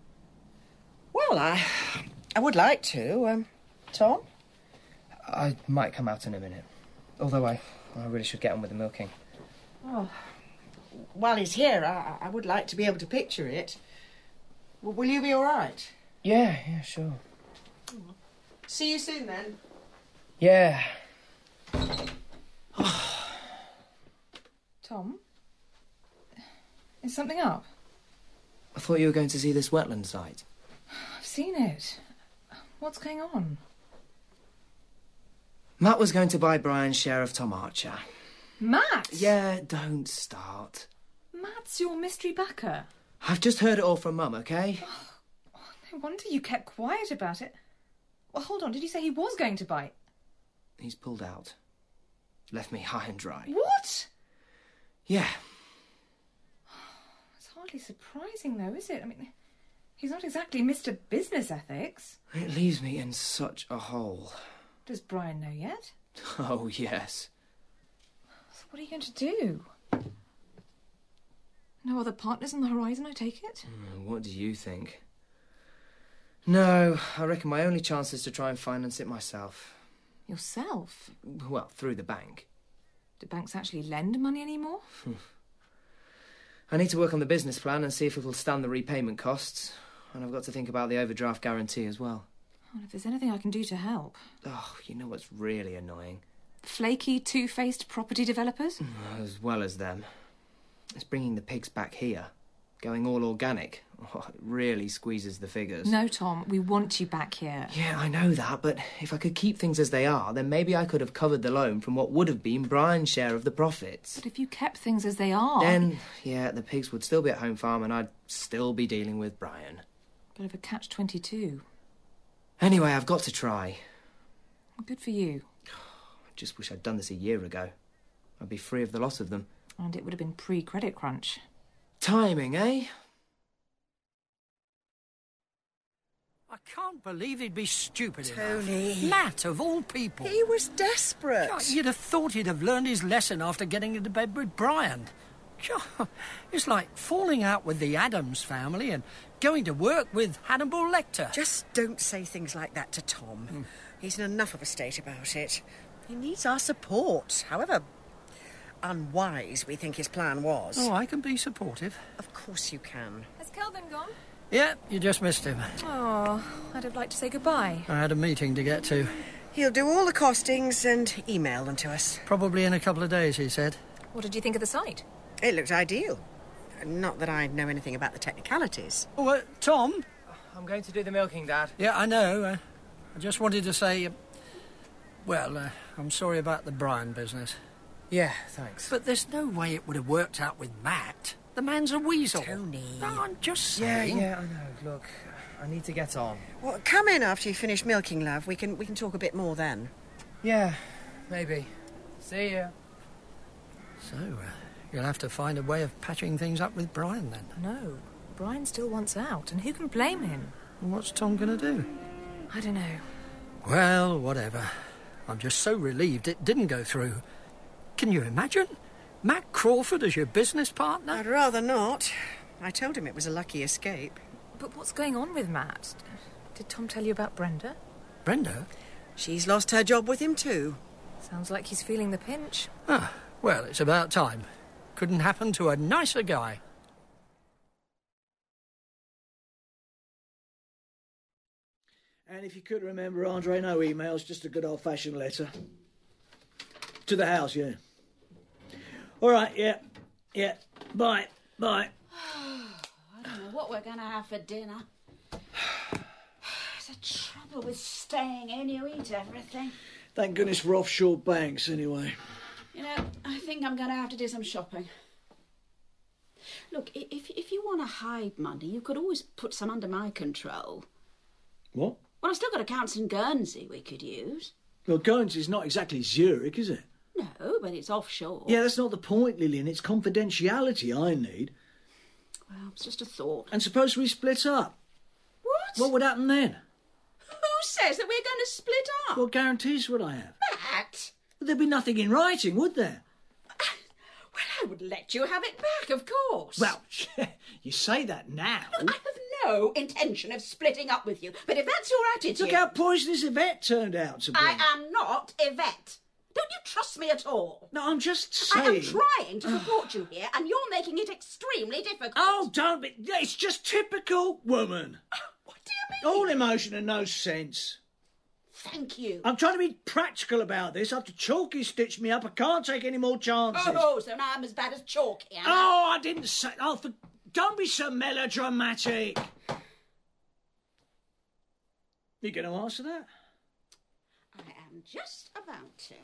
Well, I would like to. Tom? I might come out in a minute. Although I really should get on with the milking. Oh. While he's here, I would like to be able to picture it. Will you be all right? Yeah, sure. See you soon, then. Yeah. Tom? Is something up? I thought you were going to see this wetland site. I've seen it. What's going on? Matt was going to buy Brian's share of Tom Archer. Matt? Yeah, don't start. Matt's your mystery backer. I've just heard it all from Mum, OK? Oh, no wonder you kept quiet about it. Well, hold on, did you say he was going to buy? He's pulled out. Left me high and dry. What? Yeah. It's hardly surprising, though, is it? I mean, he's not exactly Mr. Business Ethics. It leaves me in such a hole. Does Brian know yet? Oh, yes. So what are you going to do? No other partners on the horizon, I take it? What do you think? No, I reckon my only chance is to try and finance it myself. Yourself? Well, through the bank. Do banks actually lend money anymore? I need to work on the business plan and see if it will stand the repayment costs. And I've got to think about the overdraft guarantee as well. Well, if there's anything I can do to help. Oh, you know what's really annoying? Flaky, two-faced property developers? As well as them. It's bringing the pigs back here. going all organic. Oh, it really squeezes the figures. No, Tom, we want you back here. Yeah, I know that, but if I could keep things as they are, then maybe I could have covered the loan from what would have been Brian's share of the profits. But if you kept things as they are... Then, yeah, the pigs would still be at home farm and I'd still be dealing with Brian. Bit of a catch-22. Anyway, I've got to try. Good for you. I just wish I'd done this a year ago. I'd be free of the lot of them. And it would have been pre-credit crunch. Timing, eh? I can't believe he'd be stupid Tony. enough. Matt, of all people. He was desperate. God, you'd have thought he'd have learned his lesson after getting into bed with Brian. God, it's like falling out with the Addams family and going to work with Hannibal Lecter. Just don't say things like that to Tom. He's in enough of a state about it. He needs our support, however unwise we think his plan was. Oh, I can be supportive. Of course you can. Has Kelvin gone? Yeah, you just missed him. Oh, I'd have liked to say goodbye. I had a meeting to get to. He'll do all the costings and email them to us. Probably in a couple of days, he said. What did you think of the site? It looked ideal. Not that I know anything about the technicalities. Oh, Tom? I'm going to do the milking, Dad. Yeah, I know. I just wanted to say... I'm sorry about the Brian business. Yeah, thanks. But there's no way it would have worked out with Matt. The man's a weasel. Tony. No, I'm just saying. Yeah, I know. Look, I need to get on. Well, come in after you finish milking, love. We can talk a bit more then. Yeah, maybe. See ya. So, you'll have to find a way of patching things up with Brian, then. No. Brian still wants out, and who can blame him? What's Tom going to do? I don't know. Well, whatever. I'm just so relieved it didn't go through. Can you imagine? Matt Crawford as your business partner? I'd rather not. I told him it was a lucky escape. But what's going on with Matt? Did Tom tell you about Brenda? Brenda? She's lost her job with him too. Sounds like he's feeling the pinch. Ah, well, it's about time. Couldn't happen to a nicer guy. And if you could remember, Andre, no emails, just a good old-fashioned letter. To the house, yeah. All right, yeah. Bye. I don't know what we're going to have for dinner. It's a trouble with staying in. You eat everything. Thank goodness for offshore banks, anyway. You know, I think I'm going to have to do some shopping. Look, if you want to hide money, you could always put some under my control. What? Well, I've still got accounts in Guernsey we could use. Well, Guernsey's not exactly Zurich, is it? No, but it's offshore. Yeah, that's not the point, Lillian. It's confidentiality I need. Well, it's just a thought. And suppose we split up? What? What would happen then? Who says that we're going to split up? What guarantees would I have? Matt! There'd be nothing in writing, would there? Well, I would let you have it back, of course. Well, you say that now. Look, I have no intention of splitting up with you, but if that's your attitude... Look how poisonous Yvette turned out to be. I am not Yvette. Don't you trust me at all? No, I'm just saying... I am trying to support you here, and you're making it extremely difficult. Oh, don't be... It's just typical woman. What do you mean? All emotion and no sense. Thank you. I'm trying to be practical about this. After Chalky stitched me up, I can't take any more chances. Oh, so now I'm as bad as Chalky, am I? Oh, I didn't say... Oh, don't be so melodramatic. You going to answer that? I am just about to.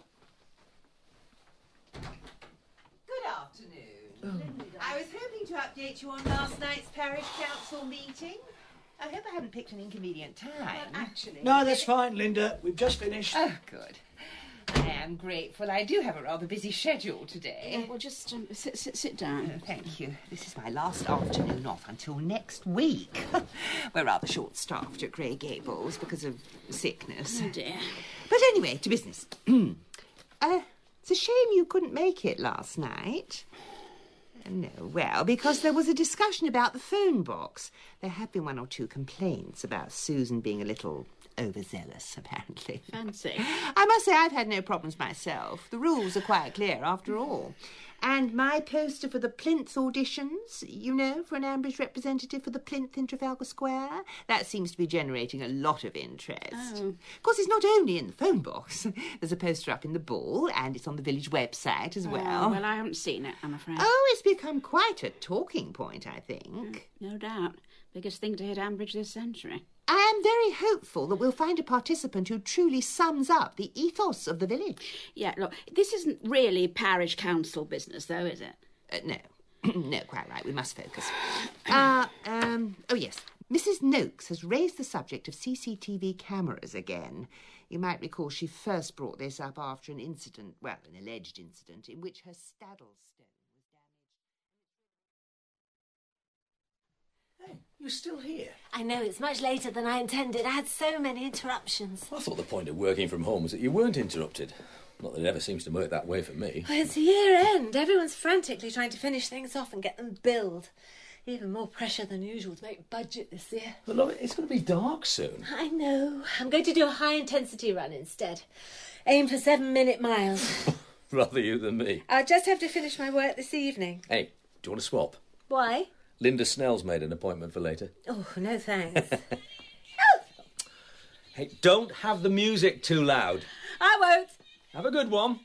Good afternoon. I was hoping to update you on last night's parish council meeting. I hope I haven't picked an inconvenient time. Well, actually... No, that's fine, Linda. We've just finished. Oh, good. I am grateful. I do have a rather busy schedule today. Yeah, well, just sit down. Oh, thank you. This is my last afternoon off until next week. We're rather short-staffed at Grey Gables because of sickness. Oh, dear. But anyway, to business. It's a shame you couldn't make it last night. No, well, because there was a discussion about the phone box. There have been one or two complaints about Susan being a little overzealous, apparently. Fancy. I must say I've had no problems myself. The rules are quite clear, after all. And my poster for the Plinth auditions, you know, for an Ambridge representative for the Plinth in Trafalgar Square. That seems to be generating a lot of interest. Oh. Of course, it's not only in the phone box. There's a poster up in the ball, and it's on the village website as well. Oh, well, I haven't seen it, I'm afraid. Oh, it's become quite a talking point, I think. No doubt. Biggest thing to hit Ambridge this century. I am very hopeful that we'll find a participant who truly sums up the ethos of the village. Yeah, look, this isn't really parish council business, though, is it? No. No, quite right. We must focus. Oh, yes. Mrs. Noakes has raised the subject of CCTV cameras again. You might recall she first brought this up after an incident, well, an alleged incident, in which her Staddle stone was damaged. Hey, you're still here? I know, it's much later than I intended. I had so many interruptions. I thought the point of working from home was that you weren't interrupted. Not that it ever seems to work that way for me. Well, it's year end. Everyone's frantically trying to finish things off and get them billed. Even more pressure than usual to make budget this year. But look, it's going to be dark soon. I know. I'm going to do a high-intensity run instead. Aim for 7-minute miles. Rather you than me. I'll just have to finish my work this evening. Hey, do you want to swap? Why? Linda Snell's made an appointment for later. Oh, no thanks. Hey, don't have the music too loud. I won't. Have a good one.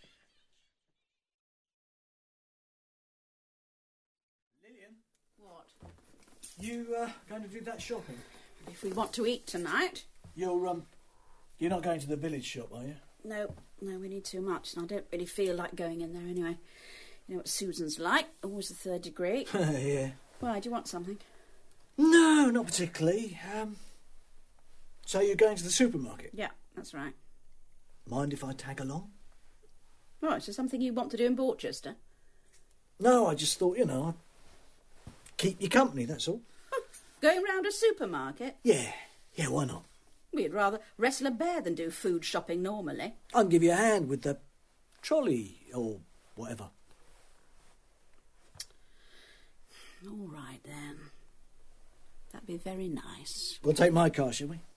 You going to do that shopping? If we want to eat tonight. You're not going to the village shop, are you? No, we need too much, and I don't really feel like going in there anyway. You know what Susan's like, always the third degree. Yeah. Why, do you want something? No, not particularly. So you're going to the supermarket? Yeah, that's right. Mind if I tag along? Right, is there something you want to do in Borchester? No, I just thought, I'd keep you company, that's all. Going round a supermarket? Yeah, why not? We'd rather wrestle a bear than do food shopping normally. I can give you a hand with the trolley or whatever. All right, then. That'd be very nice. We'll take my car, shall we?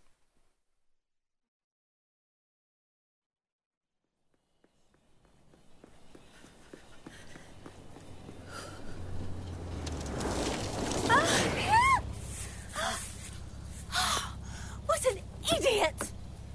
What an idiot!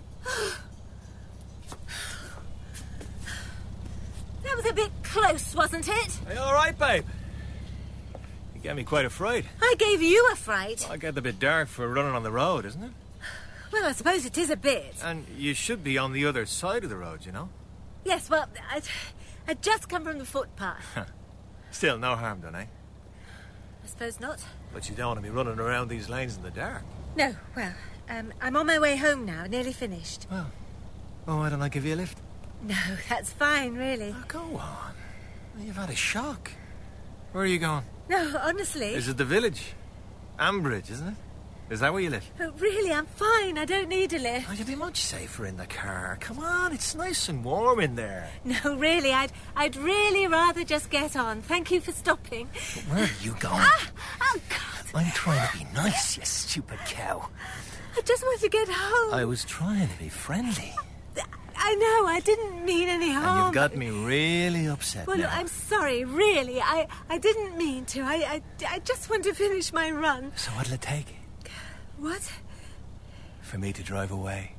That was a bit close, wasn't it? Are you all right, babe? You gave me quite a fright. I gave you a fright. I get a bit dark for running on the road, isn't it? Well, I suppose it is a bit. And you should be on the other side of the road, you know? Yes, well, I'd just come from the footpath. Still, no harm done, eh? I suppose not. But you don't want to be running around these lanes in the dark. No, well, I'm on my way home now, nearly finished. Well, why don't I give you a lift? No, that's fine, really. Oh, go on. You've had a shock. Where are you going? No, honestly. Is it the village? Ambridge, isn't it? Is that where you live? Oh, really, I'm fine. I don't need a lift. Oh, you'd be much safer in the car. Come on, it's nice and warm in there. No, really, I'd really rather just get on. Thank you for stopping. But where are you going? Oh, God. I'm trying to be nice, you stupid cow. I just want to get home. I was trying to be friendly. I know, I didn't mean any harm. And you've got me really upset Well, now. look, I'm sorry, really. I didn't mean to. I just want to finish my run. So what'll it take? What? For me to drive away?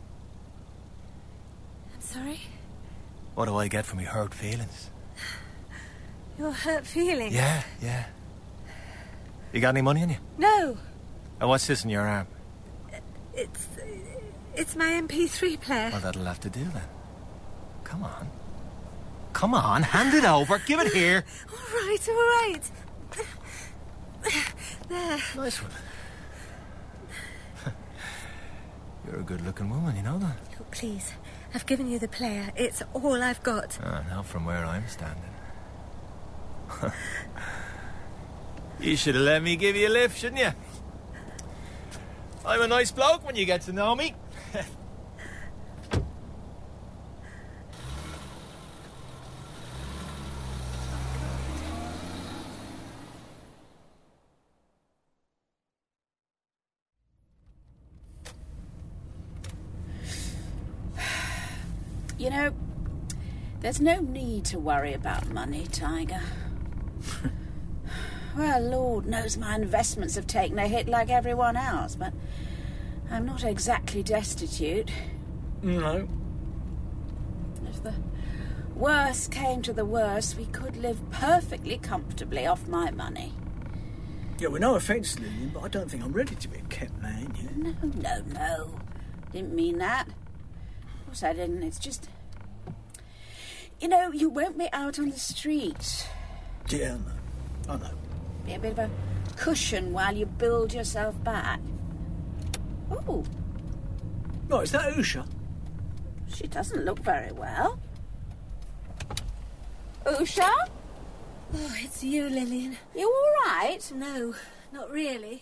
I'm sorry? What do I get for me hurt feelings? Your hurt feelings? Yeah. You got any money on you? No. And what's this in your arm? It's my MP3 player. Well, that'll have to do then. Come on, hand it over. Give it here. All right. There. Nice one. You're a good-looking woman, you know that? Oh, please. I've given you the player. It's all I've got. Not from where I'm standing. You should have let me give you a lift, shouldn't you? I'm a nice bloke when you get to know me. You know, There's no need to worry about money, Tiger. Well, Lord knows my investments have taken a hit like everyone else, but I'm not exactly destitute. No. If the worst came to the worst, we could live perfectly comfortably off my money. Yeah, well, no offence, Lillian, but I don't think I'm ready to be a kept man, yeah? No. Didn't mean that. Of course I didn't. It's just... You know, you won't be out on the street. Yeah, I know. Be a bit of a cushion while you build yourself back. Oh. Oh, is that Usha? She doesn't look very well. Usha? Oh, it's you, Lillian. You all right? No, not really.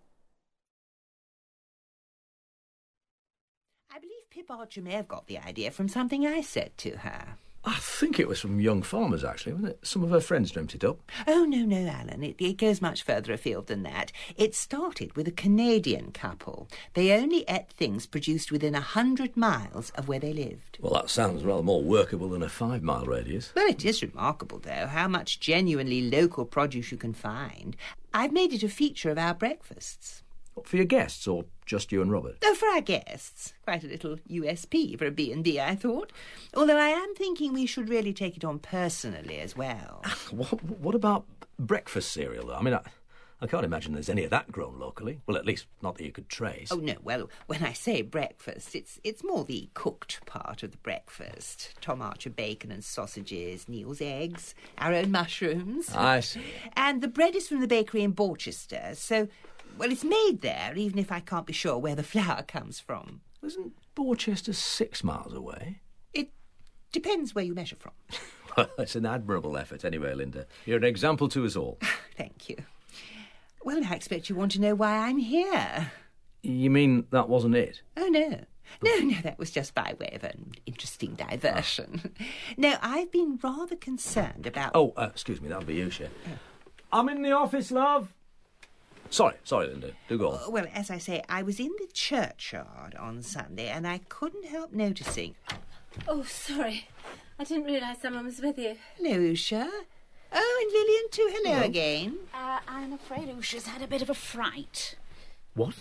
I believe Pip Archer may have got the idea from something I said to her. I think it was from Young Farmers, actually, wasn't it? Some of her friends dreamt it up. Oh, no, Alan. It goes much further afield than that. It started with a Canadian couple. They only ate things produced within 100 miles of where they lived. Well, that sounds rather more workable than a 5-mile radius. Well, it is remarkable, though, how much genuinely local produce you can find. I've made it a feature of our breakfasts. For your guests, or just you and Robert? Oh, for our guests. Quite a little USP for a B&B, I thought. Although I am thinking we should really take it on personally as well. What about breakfast cereal, though? I mean, I can't imagine there's any of that grown locally. Well, at least not that you could trace. Oh, no, well, when I say breakfast, it's more the cooked part of the breakfast. Tom Archer bacon and sausages, Neil's eggs, our own mushrooms. I see. And the bread is from the bakery in Borchester, so... Well, it's made there, even if I can't be sure where the flour comes from. Isn't Borchester 6 miles away? It depends where you measure from. Well, it's an admirable effort anyway, Linda. You're an example to us all. Thank you. Well, I expect you want to know why I'm here. You mean that wasn't it? Oh, no. No, that was just by way of an interesting diversion. No, I've been rather concerned about... Oh, excuse me, that'll be you, Sher. I'm in the office, love. Sorry, Linda. Do go on. Well, as I say, I was in the churchyard on Sunday and I couldn't help noticing... Oh, sorry. I didn't realise someone was with you. Hello, Usha. Oh, and Lillian too. Hello again. I'm afraid Usha's had a bit of a fright. What?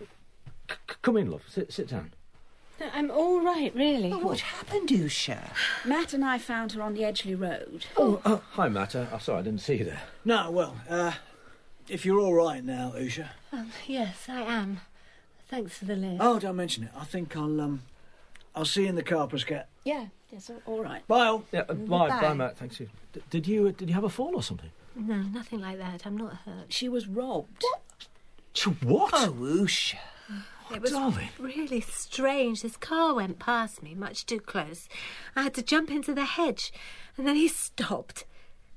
Come in, love. Sit down. No, I'm all right, really. Oh, what happened, Usha? Matt and I found her on the Edgeley Road. Oh, hi, Matt. I'm sorry, I didn't see you there. No, well, if you're all right now, Usha. Yes, I am. Thanks for the lift. Oh, don't mention it. I think I'll see you in the car, Pussycat. Yes, all right. Bye, all. Yeah, bye, Matt. Thanks you. Did you have a fall or something? No, nothing like that. I'm not hurt. She was robbed. What? Oh, Usha. It was darling. really strange. This car went past me, much too close. I had to jump into the hedge, and then he stopped.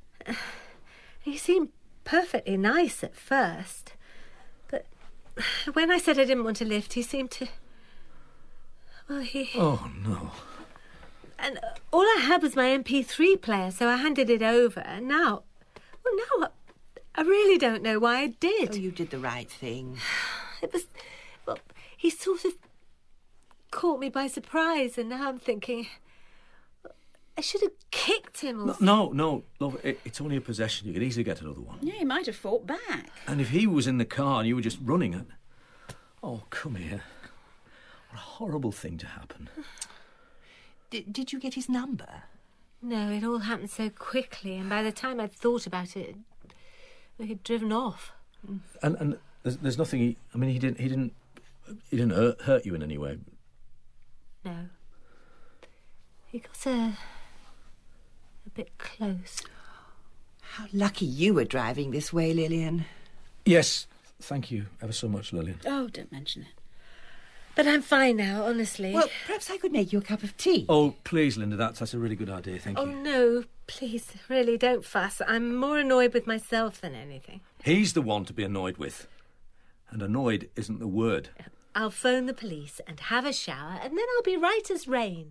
He seemed perfectly nice at first, but when I said I didn't want a lift, he seemed to... Well, he... Oh, no. And all I had was my MP3 player, so I handed it over, and now I really don't know why I did. Oh, you did the right thing. It was... Well, he sort of caught me by surprise, and now I'm thinking... I should have kicked him or No, love, it's only a possession. You could easily get another one. Yeah, he might have fought back. And if he was in the car and you were just running it... Oh, come here. What a horrible thing to happen. Did you get his number? No, it all happened so quickly, and by the time I'd thought about it, he'd driven off. And there's nothing he didn't hurt you in any way. No. He got a bit close. How lucky you were driving this way, Lillian. Yes, thank you ever so much, Lillian. Oh, don't mention it. But I'm fine now, honestly. Well, perhaps I could make you a cup of tea. Oh, please, Linda, that's a really good idea, thank you. Oh, no, please, really, don't fuss. I'm more annoyed with myself than anything. He's the one to be annoyed with. And annoyed isn't the word. I'll phone the police and have a shower, and then I'll be right as rain.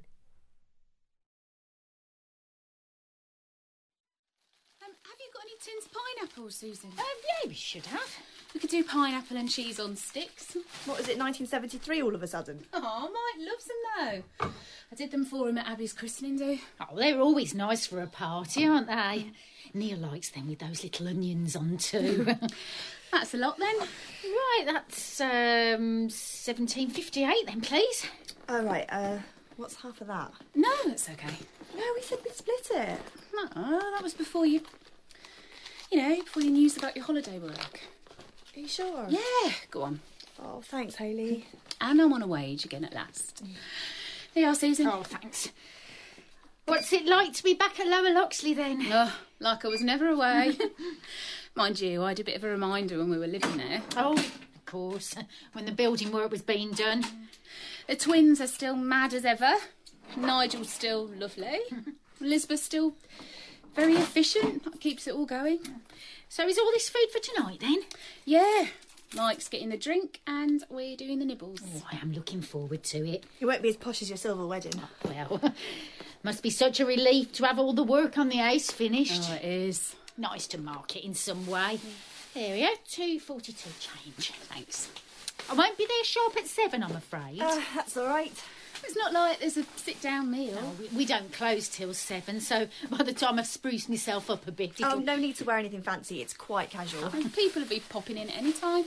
Have you got any tinned pineapples, Susan? Yeah, we should have. We could do pineapple and cheese on sticks. What is it, 1973 all of a sudden? Oh, Mike loves them though. I did them for him at Abby's christening do. Oh, they're always nice for a party, aren't they? Neil likes them with those little onions on too. That's a lot then. Right, that's 17.58 then, please. Oh, right, what's half of that? No, that's okay. No, we said we'd split it. No, that was before you before you news about your holiday work. Are you sure? Yeah, go on. Oh, thanks, Hayley. And I'm on a wage again at last. There you are, Susan. Oh, thanks. What's it like to be back at Lower Loxley then? Oh, like I was never away. Mind you, I had a bit of a reminder when we were living there. Oh, of course, when the building work was being done. The twins are still mad as ever. Nigel's still lovely. Elizabeth's still very efficient. That keeps it all going. So is all this food for tonight then? Yeah. Mike's getting the drink and we're doing the nibbles. Oh, I am looking forward to it. It won't be as posh as your silver wedding. Oh, well, must be such a relief to have all the work on the house finished. Oh, it is. Nice to mark it in some way. There we are, 2.42 change. Thanks. I won't be there sharp at 7, I'm afraid. That's all right. It's not like there's a sit-down meal. No, we don't close till 7, so by the time I've spruced myself up a bit... Oh, no need to wear anything fancy. It's quite casual. People will be popping in any time.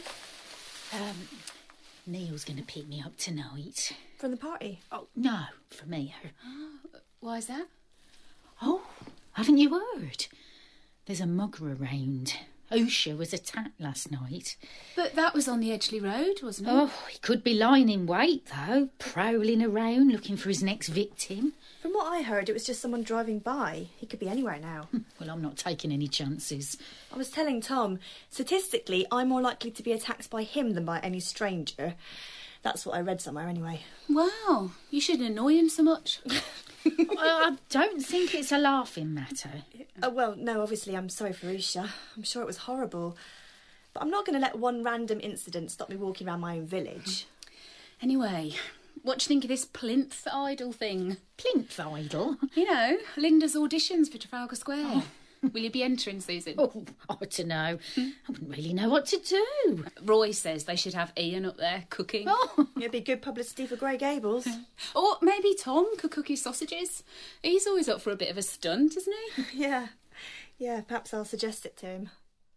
Neil's going to pick me up tonight. From the party? Oh, no, from here. Why is that? Oh, haven't you heard? There's a mugger around. Usha was attacked last night. But that was on the Edgeley Road, wasn't it? Oh, he could be lying in wait, though, prowling around looking for his next victim. From what I heard, it was just someone driving by. He could be anywhere now. Well, I'm not taking any chances. I was telling Tom, statistically, I'm more likely to be attacked by him than by any stranger. That's what I read somewhere anyway. Wow, you shouldn't annoy him so much. Well, I don't think it's a laughing matter. Well, no, obviously I'm sorry for Usha. I'm sure it was horrible. But I'm not going to let one random incident stop me walking around my own village. Anyway, what do you think of this plinth idol thing? Plinth idol? You know, Linda's auditions for Trafalgar Square. Oh. Will you be entering, Susan? Oh, I don't know. I wouldn't really know what to do. Roy says they should have Ian up there cooking. Oh, it'd be good publicity for Grey Gables. Or maybe Tom could cook his sausages. He's always up for a bit of a stunt, isn't he? Yeah, perhaps I'll suggest it to him.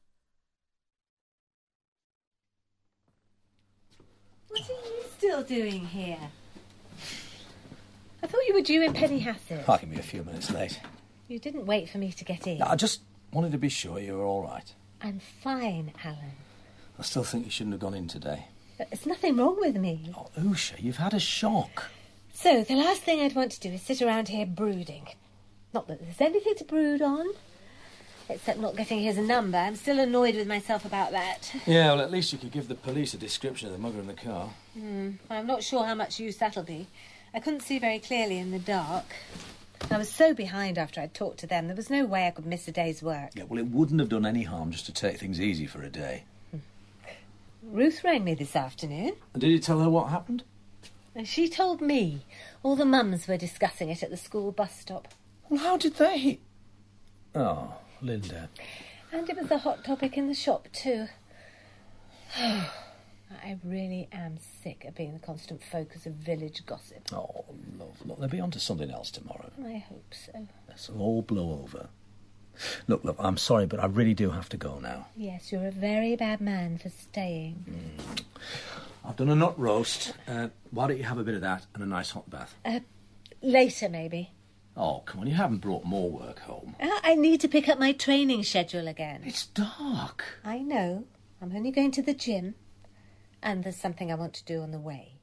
What are you still doing here? I thought you were due in Pennyhassett. I can be a few minutes late. You didn't wait for me to get in. No, I just wanted to be sure you were all right. I'm fine, Alan. I still think you shouldn't have gone in today. But there's nothing wrong with me. Oh, Usha, you've had a shock. So, the last thing I'd want to do is sit around here brooding. Not that there's anything to brood on. Except not getting his number. I'm still annoyed with myself about that. Yeah, well, at least you could give the police a description of the mugger in the car. I'm not sure how much use that'll be. I couldn't see very clearly in the dark. I was so behind after I'd talked to them, there was no way I could miss a day's work. Yeah, well, it wouldn't have done any harm just to take things easy for a day. Ruth rang me this afternoon. And did you tell her what happened? And she told me. All the mums were discussing it at the school bus stop. Well, how did they... Oh, Linda. And it was a hot topic in the shop, too. I really am sick of being the constant focus of village gossip. Oh, love, look, they'll be on to something else tomorrow. I hope so. This will all blow over. Look, I'm sorry, but I really do have to go now. Yes, you're a very bad man for staying. I've done a nut roast. Why don't you have a bit of that and a nice hot bath? Later, maybe. Oh, come on, you haven't brought more work home. I need to pick up my training schedule again. It's dark. I know. I'm only going to the gym. And there's something I want to do on the way.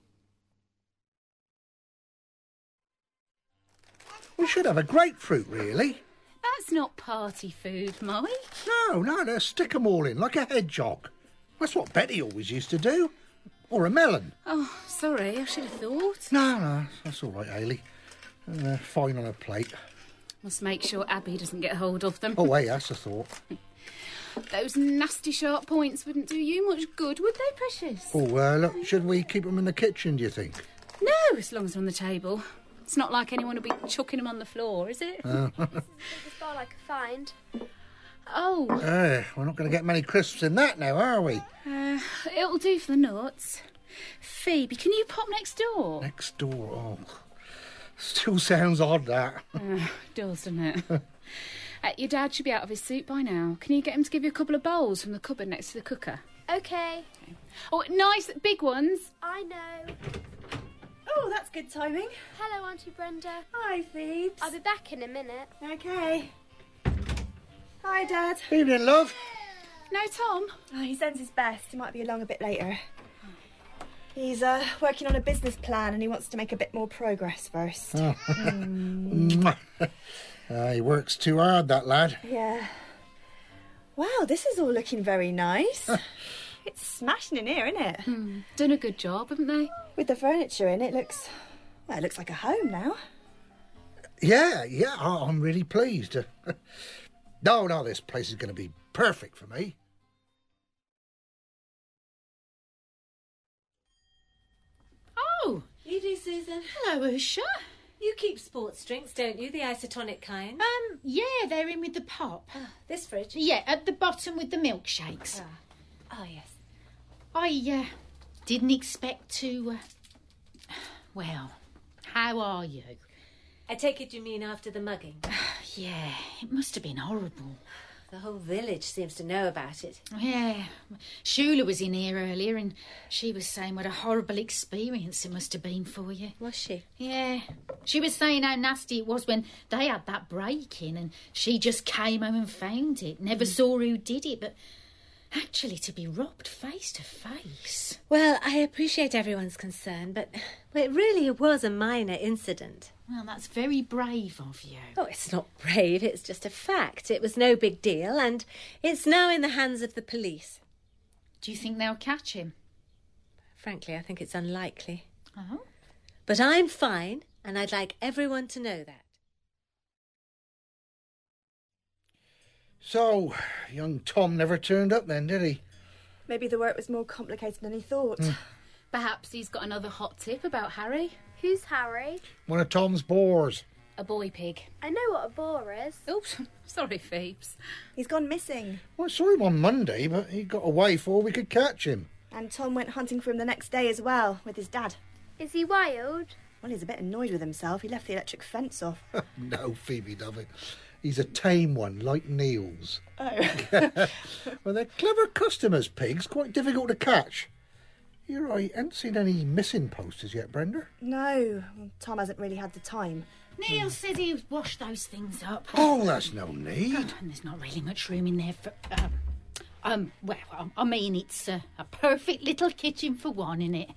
We should have a grapefruit, really. That's not party food, Mike. No, they'll stick 'em all in like a hedgehog. That's what Betty always used to do. Or a melon. Oh, sorry, I should have thought. No, that's all right, Hayley. Fine on a plate. Must make sure Abby doesn't get hold of them. Oh, hey, that's a thought. Those nasty sharp points wouldn't do you much good, would they, Precious? Oh, look, should we keep them in the kitchen, do you think? No, as long as they're on the table. It's not like anyone will be chucking them on the floor, is it? Is the biggest bar I could find? Oh. We're not going to get many crisps in that now, are we? It'll do for the nuts. Phoebe, can you pop next door? Next door, oh. Still sounds odd, that. Doesn't it? Your dad should be out of his suit by now. Can you get him to give you a couple of bowls from the cupboard next to the cooker? Okay. Oh, nice big ones. I know. Oh, that's good timing. Hello, Auntie Brenda. Hi, Phoebes. I'll be back in a minute. Okay. Hi, Dad. Evening, love. No, Tom. Oh, he sends his best. He might be along a bit later. He's working on a business plan and he wants to make a bit more progress first. Oh. He works too hard, that lad. Yeah. Wow, this is all looking very nice. It's smashing in here, isn't it? Done a good job, haven't they? With the furniture in, it looks like a home now. Yeah, I'm really pleased. No, this place is going to be perfect for me. Oh, you do, Susan. Hello, Usha. You keep sports drinks, don't you? The isotonic kind. Yeah, they're in with the pop. This fridge? Yeah, at the bottom with the milkshakes. Oh, yes. I didn't expect to... Well, how are you? I take it you mean after the mugging? Yeah, it must have been horrible. The whole village seems to know about it. Yeah. Shula was in here earlier and she was saying what a horrible experience it must have been for you. Was she? Yeah. She was saying how nasty it was when they had that break-in and she just came home and found it. Never saw who did it, but actually to be robbed face to face. Well, I appreciate everyone's concern, but it really was a minor incident. Well, that's very brave of you. Oh, it's not brave, it's just a fact. It was no big deal, and it's now in the hands of the police. Do you think they'll catch him? Frankly, I think it's unlikely. Oh? But I'm fine, and I'd like everyone to know that. So, young Tom never turned up then, did he? Maybe the work was more complicated than he thought. Perhaps he's got another hot tip about Harry. Who's Harry? One of Tom's boars. A boy pig. I know what a boar is. Oops, sorry, Phoebes. He's gone missing. Well, I saw him on Monday, but he got away before we could catch him. And Tom went hunting for him the next day as well, with his dad. Is he wild? Well, he's a bit annoyed with himself. He left the electric fence off. No, Phoebe Dovey. He's a tame one, like Neil's. Oh. Well, they're clever customers, pigs. Quite difficult to catch. You're right, ain't seen any missing posters yet, Brenda? No, Tom hasn't really had the time. Neil said he'd wash those things up. Oh, that's no need. And there's not really much room in there for... well, I mean, it's a perfect little kitchen for one, innit?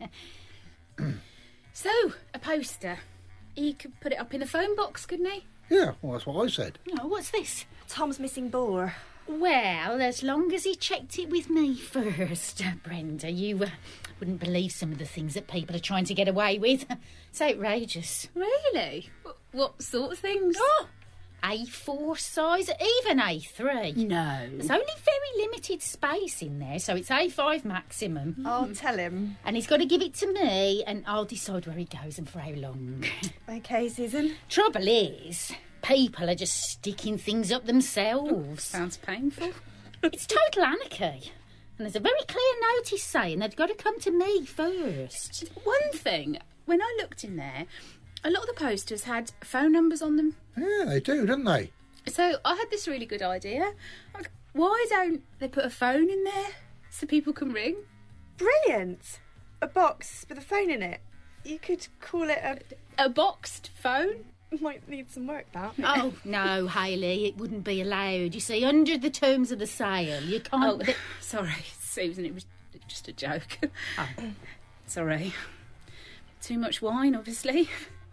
So, a poster. He could put it up in the phone box, couldn't he? Yeah, well, that's what I said. Oh, what's this? Tom's missing boar. Well, as long as he checked it with me first, Brenda, you wouldn't believe some of the things that people are trying to get away with. It's outrageous. Really? What sort of things? Oh, A4 size, even A3. No. There's only very limited space in there, so it's A5 maximum. I'll tell him. And he's got to give it to me, and I'll decide where he goes and for how long. OK, Susan. Trouble is, people are just sticking things up themselves. Sounds painful. It's total anarchy. And there's a very clear notice saying they've got to come to me first. One thing, when I looked in there, a lot of the posters had phone numbers on them. Yeah, they do, don't they? So I had this really good idea. Like, why don't they put a phone in there so people can ring? Brilliant. A box with a phone in it. You could call it a boxed phone. Might need some work, that. Oh, no, Hayley, it wouldn't be allowed. You see, under the terms of the sale, you can't... Oh, sorry, Susan, it was just a joke. Oh. Sorry. Too much wine, obviously.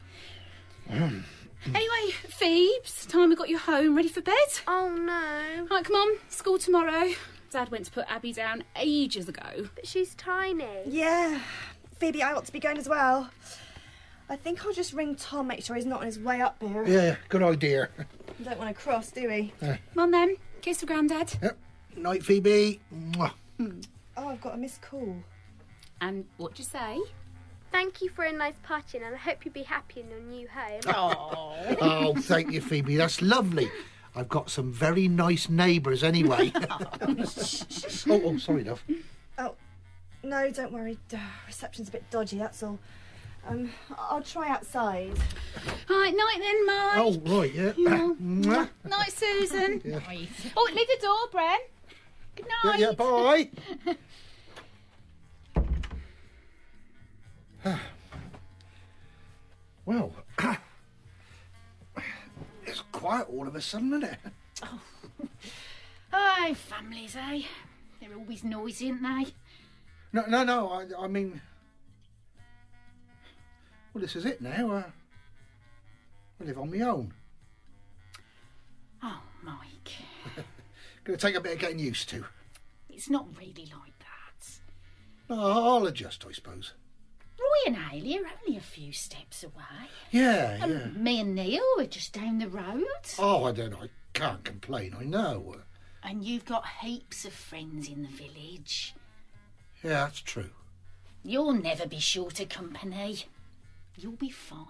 Anyway, Phoebes, time I got you home, ready for bed? Oh, no. Right, come on, school tomorrow. Dad went to put Abby down ages ago. But she's tiny. Yeah. Phoebe, I ought to be going as well. I think I'll just ring Tom, make sure he's not on his way up here. Yeah, good idea. We don't want to cross, do we? Come on then, kiss for Grandad. Yep. Night, Phoebe. Mwah. Oh, I've got a missed call. And what'd you say? Thank you for a nice party, and I hope you'll be happy in your new home. Oh, thank you, Phoebe. That's lovely. I've got some very nice neighbours anyway. Oh, sorry, love. Oh, no, don't worry. Reception's a bit dodgy, that's all. I'll try outside. Right, night then, Mike. Oh, right, yeah. Night, Susan. Yeah. Night. Oh, leave the door, Bren. Good night. Yeah, bye. Well, it's quiet all of a sudden, isn't it? Oh, families, eh? They're always noisy, aren't they? No, I mean... Well, this is it now. I live on my own. Oh, Mike. Going to take a bit of getting used to. It's not really like that. Oh, I'll adjust, I suppose. Roy and Hayley are only a few steps away. Yeah. Me and Neil are just down the road. Oh, I can't complain, I know. And you've got heaps of friends in the village. Yeah, that's true. You'll never be short of company. You'll be fine.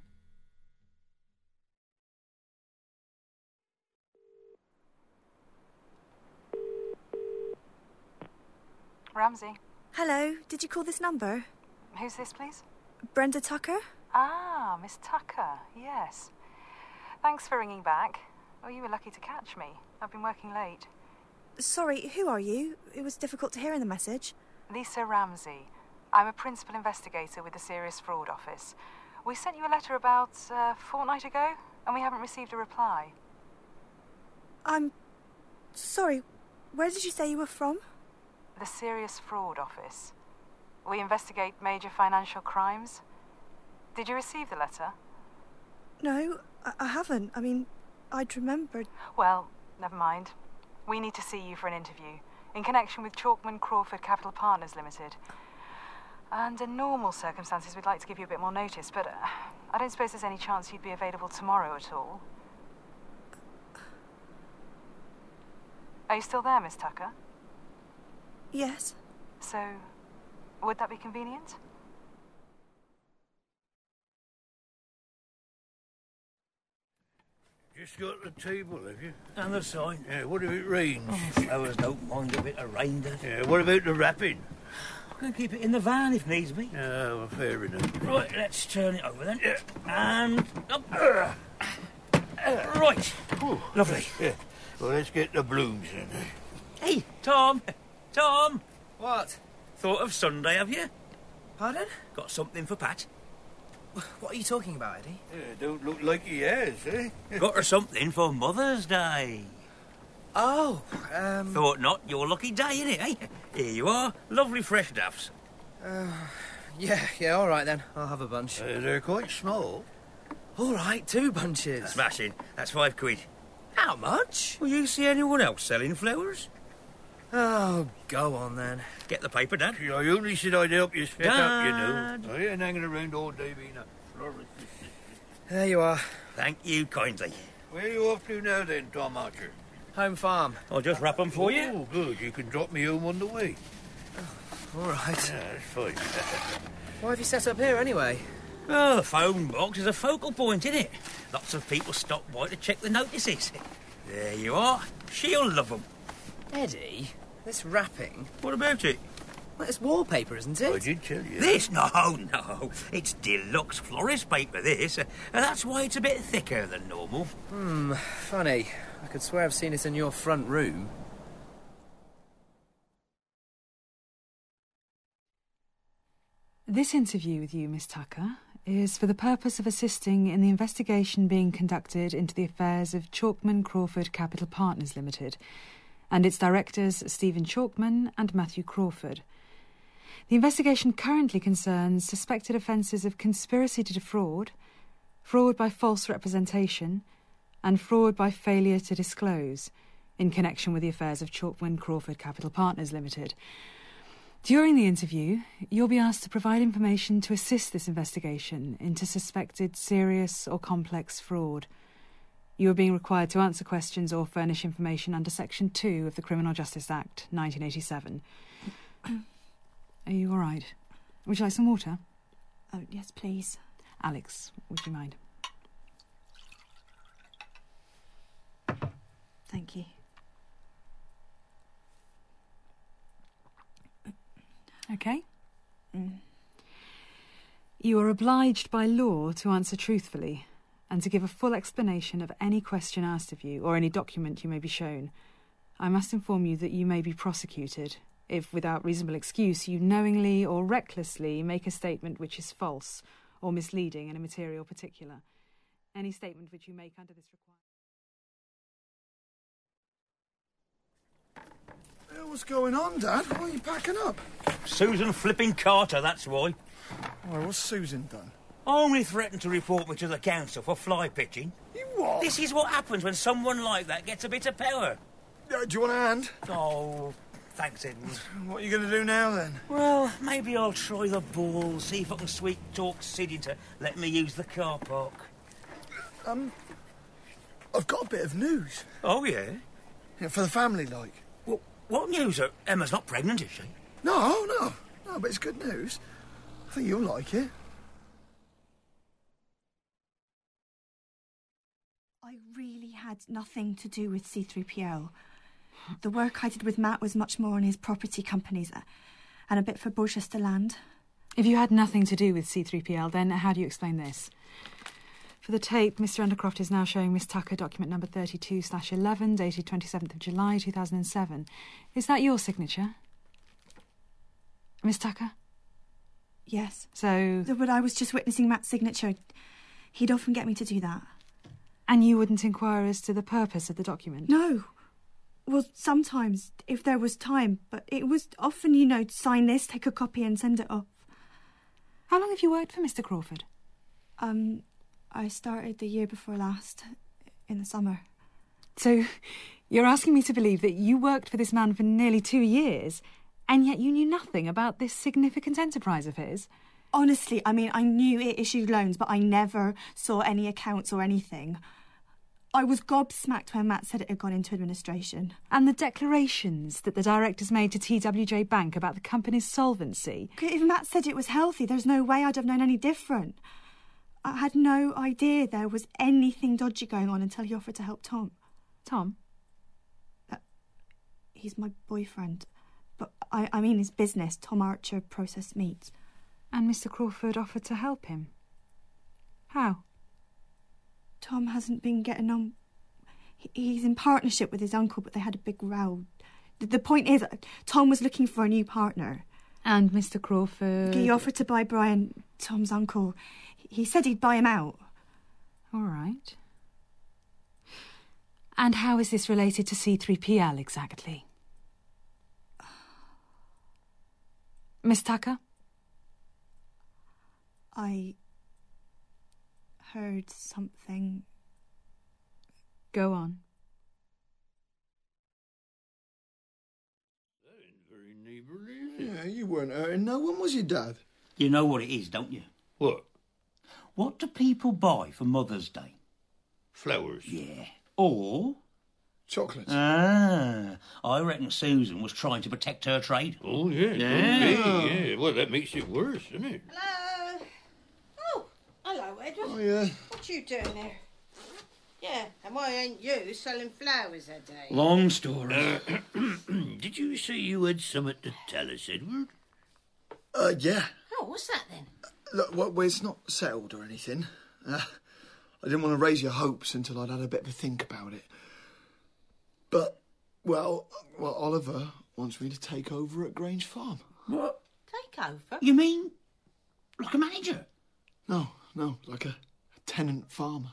Ramsey. Hello, did you call this number? Who's this, please? Brenda Tucker? Ah, Miss Tucker, yes. Thanks for ringing back. Oh, you were lucky to catch me. I've been working late. Sorry, who are you? It was difficult to hear in the message. Lisa Ramsey. I'm a principal investigator with the Serious Fraud Office. We sent you a letter about a fortnight ago, and we haven't received a reply. I'm sorry, where did you say you were from? The Serious Fraud Office. We investigate major financial crimes. Did you receive the letter? No, I haven't. I mean, I'd remembered. Well, never mind. We need to see you for an interview in connection with Chalkman Crawford Capital Partners Limited. Under normal circumstances, we'd like to give you a bit more notice, but I don't suppose there's any chance you'd be available tomorrow at all. Are you still there, Miss Tucker? Yes. So, would that be convenient? Just got the table, have you? And the sign. Yeah, what if it rains? Oh, flowers don't mind a bit of rain, does it? Yeah, what about the wrapping? I can keep it in the van if needs be. Oh, well, fair enough. Right, let's turn it over then. And up. Right. Lovely. Yeah. Well, let's get the blooms then. Hey, Tom. Tom. What? Thought of Sunday, have you? Pardon? Got something for Pat? What are you talking about, Eddie? Yeah, don't look like he has, eh? Got her something for Mother's Day. Oh, Thought not. Your lucky day, innit, eh? Here you are. Lovely fresh duffs. Yeah, all right then. I'll have a bunch. They're quite small. All right, 2 bunches. Smashing. That's £5. How much? Will you see anyone else selling flowers? Oh, go on then. Get the paper, Dad. I only said I'd help you set up, you know. Dad. I ain't hanging around all day being a florist. There you are. Thank you kindly. Where are you off to now then, Tom Archer? Home farm. I'll just wrap them for you. Oh, good. You can drop me home on the way. All right. Yeah, that's fine. Why have you set up here anyway? Oh, the phone box is a focal point, isn't it? Lots of people stop by to check the notices. There you are. She'll love them. Eddie, this wrapping... What about it? Well, it's wallpaper, isn't it? I did tell you. This? No. It's deluxe florist paper, this. And that's why it's a bit thicker than normal. Funny. I could swear I've seen it in your front room. This interview with you, Miss Tucker, is for the purpose of assisting in the investigation being conducted into the affairs of Chalkman Crawford Capital Partners Limited and its directors Stephen Chalkman and Matthew Crawford. The investigation currently concerns suspected offences of conspiracy to defraud, fraud by false representation, and fraud by failure to disclose in connection with the affairs of Chalkman Crawford Capital Partners Limited. During the interview, you'll be asked to provide information to assist this investigation into suspected serious or complex fraud. You are being required to answer questions or furnish information under Section 2 of the Criminal Justice Act, 1987. Are you all right? Would you like some water? Oh, yes, please. Alex, would you mind? Thank you. OK. You are obliged by law to answer truthfully and to give a full explanation of any question asked of you or any document you may be shown. I must inform you that you may be prosecuted if, without reasonable excuse, you knowingly or recklessly make a statement which is false or misleading in a material particular. Any statement which you make under this requirement... What's going on, Dad? Why are you packing up? Susan flipping Carter, that's why. Why, what's Susan done? Only threatened to report me to the council for fly pitching. You what? This is what happens when someone like that gets a bit of power. Do you want a hand? Oh, thanks, Edmund. What are you going to do now, then? Well, maybe I'll try the ball, see if I can sweet talk Sid into letting me use the car park. I've got a bit of news. Oh, yeah? Yeah, for the family, like. Well, what news? Emma's not pregnant, is she? No, but it's good news. I think you'll like it. I really had nothing to do with C3PL. The work I did with Matt was much more on his property companies and a bit for Borchester Land. If you had nothing to do with C3PL, then how do you explain this? For the tape, Mr. Undercroft is now showing Miss Tucker document number 32/11, dated 27th of July 2007. Is that your signature? Miss Tucker? Yes. So... But I was just witnessing Matt's signature. He'd often get me to do that. And you wouldn't inquire as to the purpose of the document? No. Well, sometimes, if there was time, but it was often, sign this, take a copy and send it off. How long have you worked for Mr. Crawford? I started the year before last, in the summer. So, you're asking me to believe that you worked for this man for nearly 2 years, and yet you knew nothing about this significant enterprise of his? Honestly, I knew it issued loans, but I never saw any accounts or anything. I was gobsmacked when Matt said it had gone into administration. And the declarations that the directors made to TWJ Bank about the company's solvency? If Matt said it was healthy, there's no way I'd have known any different. I had no idea there was anything dodgy going on until he offered to help Tom. Tom? He's my boyfriend. But I mean his business, Tom Archer Processed Meats. And Mr. Crawford offered to help him? How? Tom hasn't been getting on. He's in partnership with his uncle, but they had a big row. The point is, Tom was looking for a new partner. And Mr. Crawford... He offered to buy Brian, Tom's uncle. He said he'd buy him out. All right. And how is this related to C3PL exactly? Miss Tucker? I heard something. Go on. Very neighbourly, is it? Yeah, you weren't hurting no one, was you, Dad? You know what it is, don't you? What? What do people buy for Mother's Day? Flowers. Yeah. Or... chocolates. I reckon Susan was trying to protect her trade. Oh, yeah. Yeah. Well, that makes it worse, doesn't it? Hello. Oh, hello, Edward. Oh, yeah. What you doing there? Yeah, and why ain't you selling flowers that day? Long story. Did you say you had something to tell us, Edward? Yeah. Oh, what's that then? Look, well, it's not settled or anything. I didn't want to raise your hopes until I'd had a bit of a think about it. But, well, Oliver wants me to take over at Grange Farm. What? Take over? You mean like a manager? No, like a tenant farmer.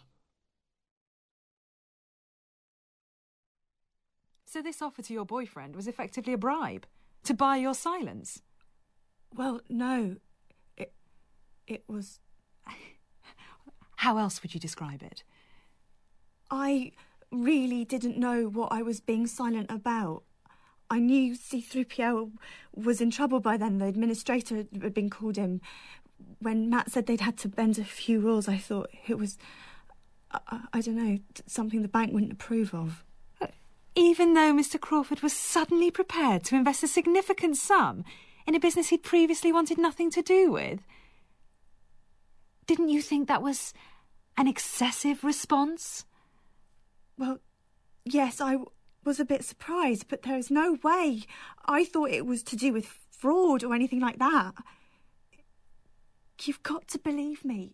So this offer to your boyfriend was effectively a bribe? To buy your silence? Well, no. It was... How else would you describe it? I really didn't know what I was being silent about. I knew C3PL was in trouble by then. The administrator had been called in. When Matt said they'd had to bend a few rules, I thought it was, I don't know, something the bank wouldn't approve of. Even though Mr. Crawford was suddenly prepared to invest a significant sum in a business he'd previously wanted nothing to do with? Didn't you think that was an excessive response? Well, Yes, I was a bit surprised, but there's no way. I thought it was to do with fraud or anything like that. You've got to believe me.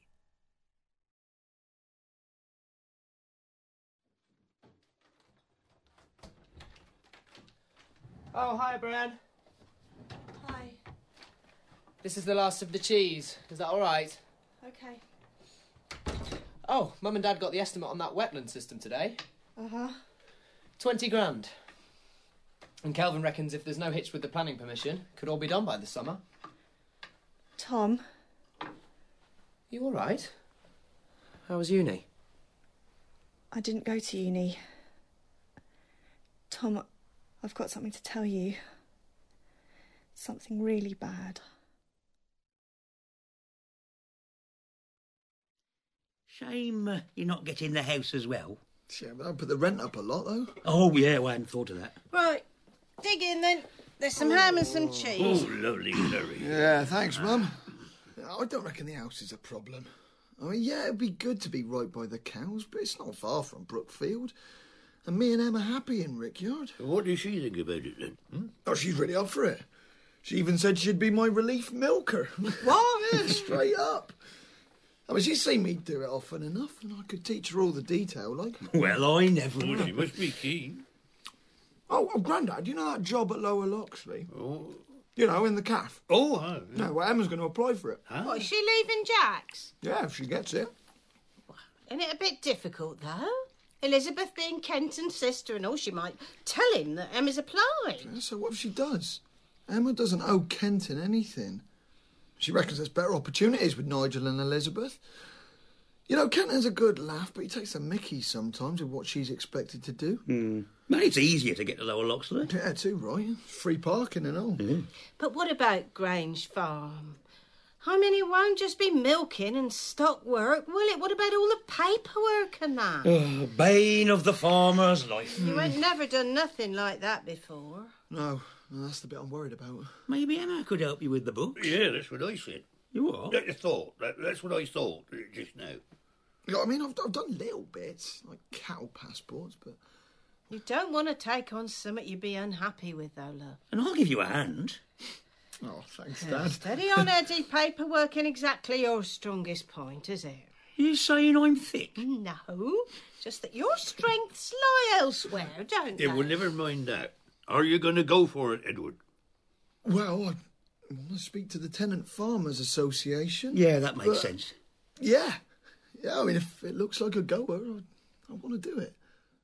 Oh, hi, Bran. Hi. This is the last of the cheese. Is that all right? Okay. Oh, Mum and Dad got the estimate on that wetland system today. Uh-huh. 20 grand. And Kelvin reckons if there's no hitch with the planning permission, could all be done by the summer. Tom. You all right? How was uni? I didn't go to uni. Tom, I've got something to tell you. Something really bad. Shame you're not getting the house as well. Yeah, but I'd put the rent up a lot, though. Oh, yeah, well, I hadn't thought of that. Right, dig in then. There's some ham and some cheese. Oh, lovely, Larry. Yeah, thanks, Mum. I don't reckon the house is a problem. I mean, yeah, it'd be good to be right by the cows, but it's not far from Brookfield. And me and Em are happy in Rickyard. What does she think about it, then? Hmm? Oh, she's really up for it. She even said she'd be my relief milker. What? Yeah, straight up. I mean, she's seen me do it often enough, and I could teach her all the detail, like. Well, I never Oh, would. she must be keen. Oh, Grandad, you know that job at Lower Loxley? Oh. You know, in the caff. Oh, hi. No, well, Emma's going to apply for it. Huh? What, is she leaving Jack's? Yeah, if she gets it. Isn't it a bit difficult, though? Elizabeth being Kenton's sister and all, she might tell him that Emma's applying. Yeah, so what if she does? Emma doesn't owe Kenton anything. She reckons there's better opportunities with Nigel and Elizabeth. You know, Kenton's a good laugh, but he takes a mickey sometimes with what she's expected to do. Well, it's easier to get to Lower Loxley. Yeah, too, right? Free parking and all. But what about Grange Farm? I mean, it won't just be milking and stock work, will it? What about all the paperwork and that? Oh, bane of the farmer's life. You ain't never done nothing like that before. No, that's the bit I'm worried about. Maybe Emma could help you with the books. Yeah, that's what I said. You are? That's what I thought just now. You know, I mean, I've done little bits, like cattle passports, but... You don't want to take on something you'd be unhappy with, though, love. And I'll give you a hand. Oh, thanks, Dad. Steady on, Eddie. Paperwork ain't exactly your strongest point, is it? You saying I'm thick? No, just that your strengths lie elsewhere, don't Yeah, they? well, never mind that. Are you going to go for it, Edward? Well, I want to speak to the Tenant Farmers Association. Yeah, that makes but- sense. Yeah. Yeah, I mean, if it looks like a goer, I want to do it.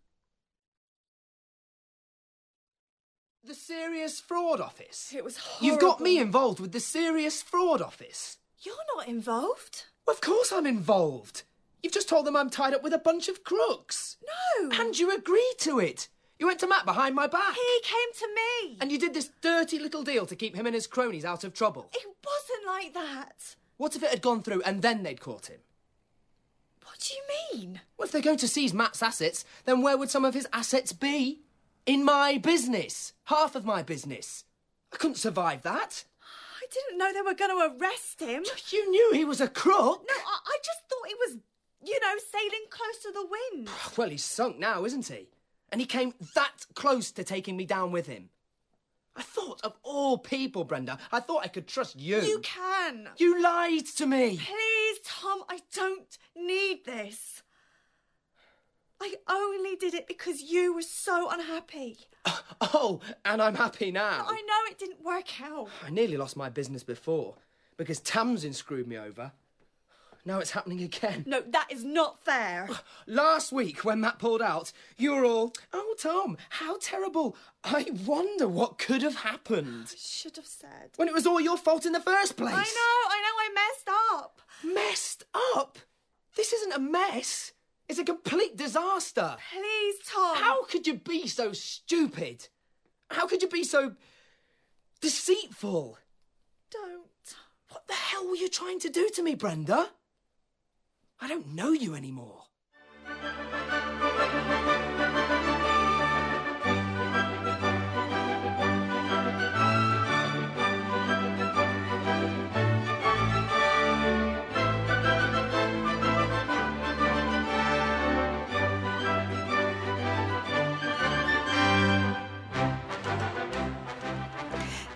The Serious Fraud Office? It was horrible. You've got me involved with the Serious Fraud Office. You're not involved. Of course I'm involved. You've just told them I'm tied up with a bunch of crooks. No. And you agreed to it. You went to Matt behind my back. He came to me. And you did this dirty little deal to keep him and his cronies out of trouble. It wasn't like that. What if it had gone through and then they'd caught him? What do you mean? Well, if they're going to seize Matt's assets, then where would some of his assets be? In my business. Half of my business. I couldn't survive that. I didn't know they were going to arrest him. You knew he was a crook. No, I just thought he was, sailing close to the wind. Well, he's sunk now, isn't he? And he came that close to taking me down with him. I thought, of all people, Brenda, I thought I could trust you. You can. You lied to me. Please, Tom, I don't need this. I only did it because you were so unhappy. Oh, and I'm happy now. I know it didn't work out. I nearly lost my business before because Tamsin screwed me over. Now it's happening again. No, that is not fair. Last week, when Matt pulled out, you were all, "Oh, Tom, how terrible. I wonder what could have happened." I should have said. When it was all your fault in the first place. I messed up. Messed up? This isn't a mess. It's a complete disaster. Please, Tom. How could you be so stupid? How could you be so deceitful? Don't. What the hell were you trying to do to me, Brenda? I don't know you anymore.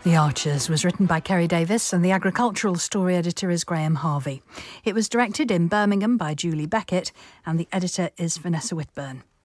The Archers was written by Kerry Davis and the agricultural story editor is Graham Harvey. It was directed in Birmingham by Julie Beckett and the editor is Vanessa Whitburn.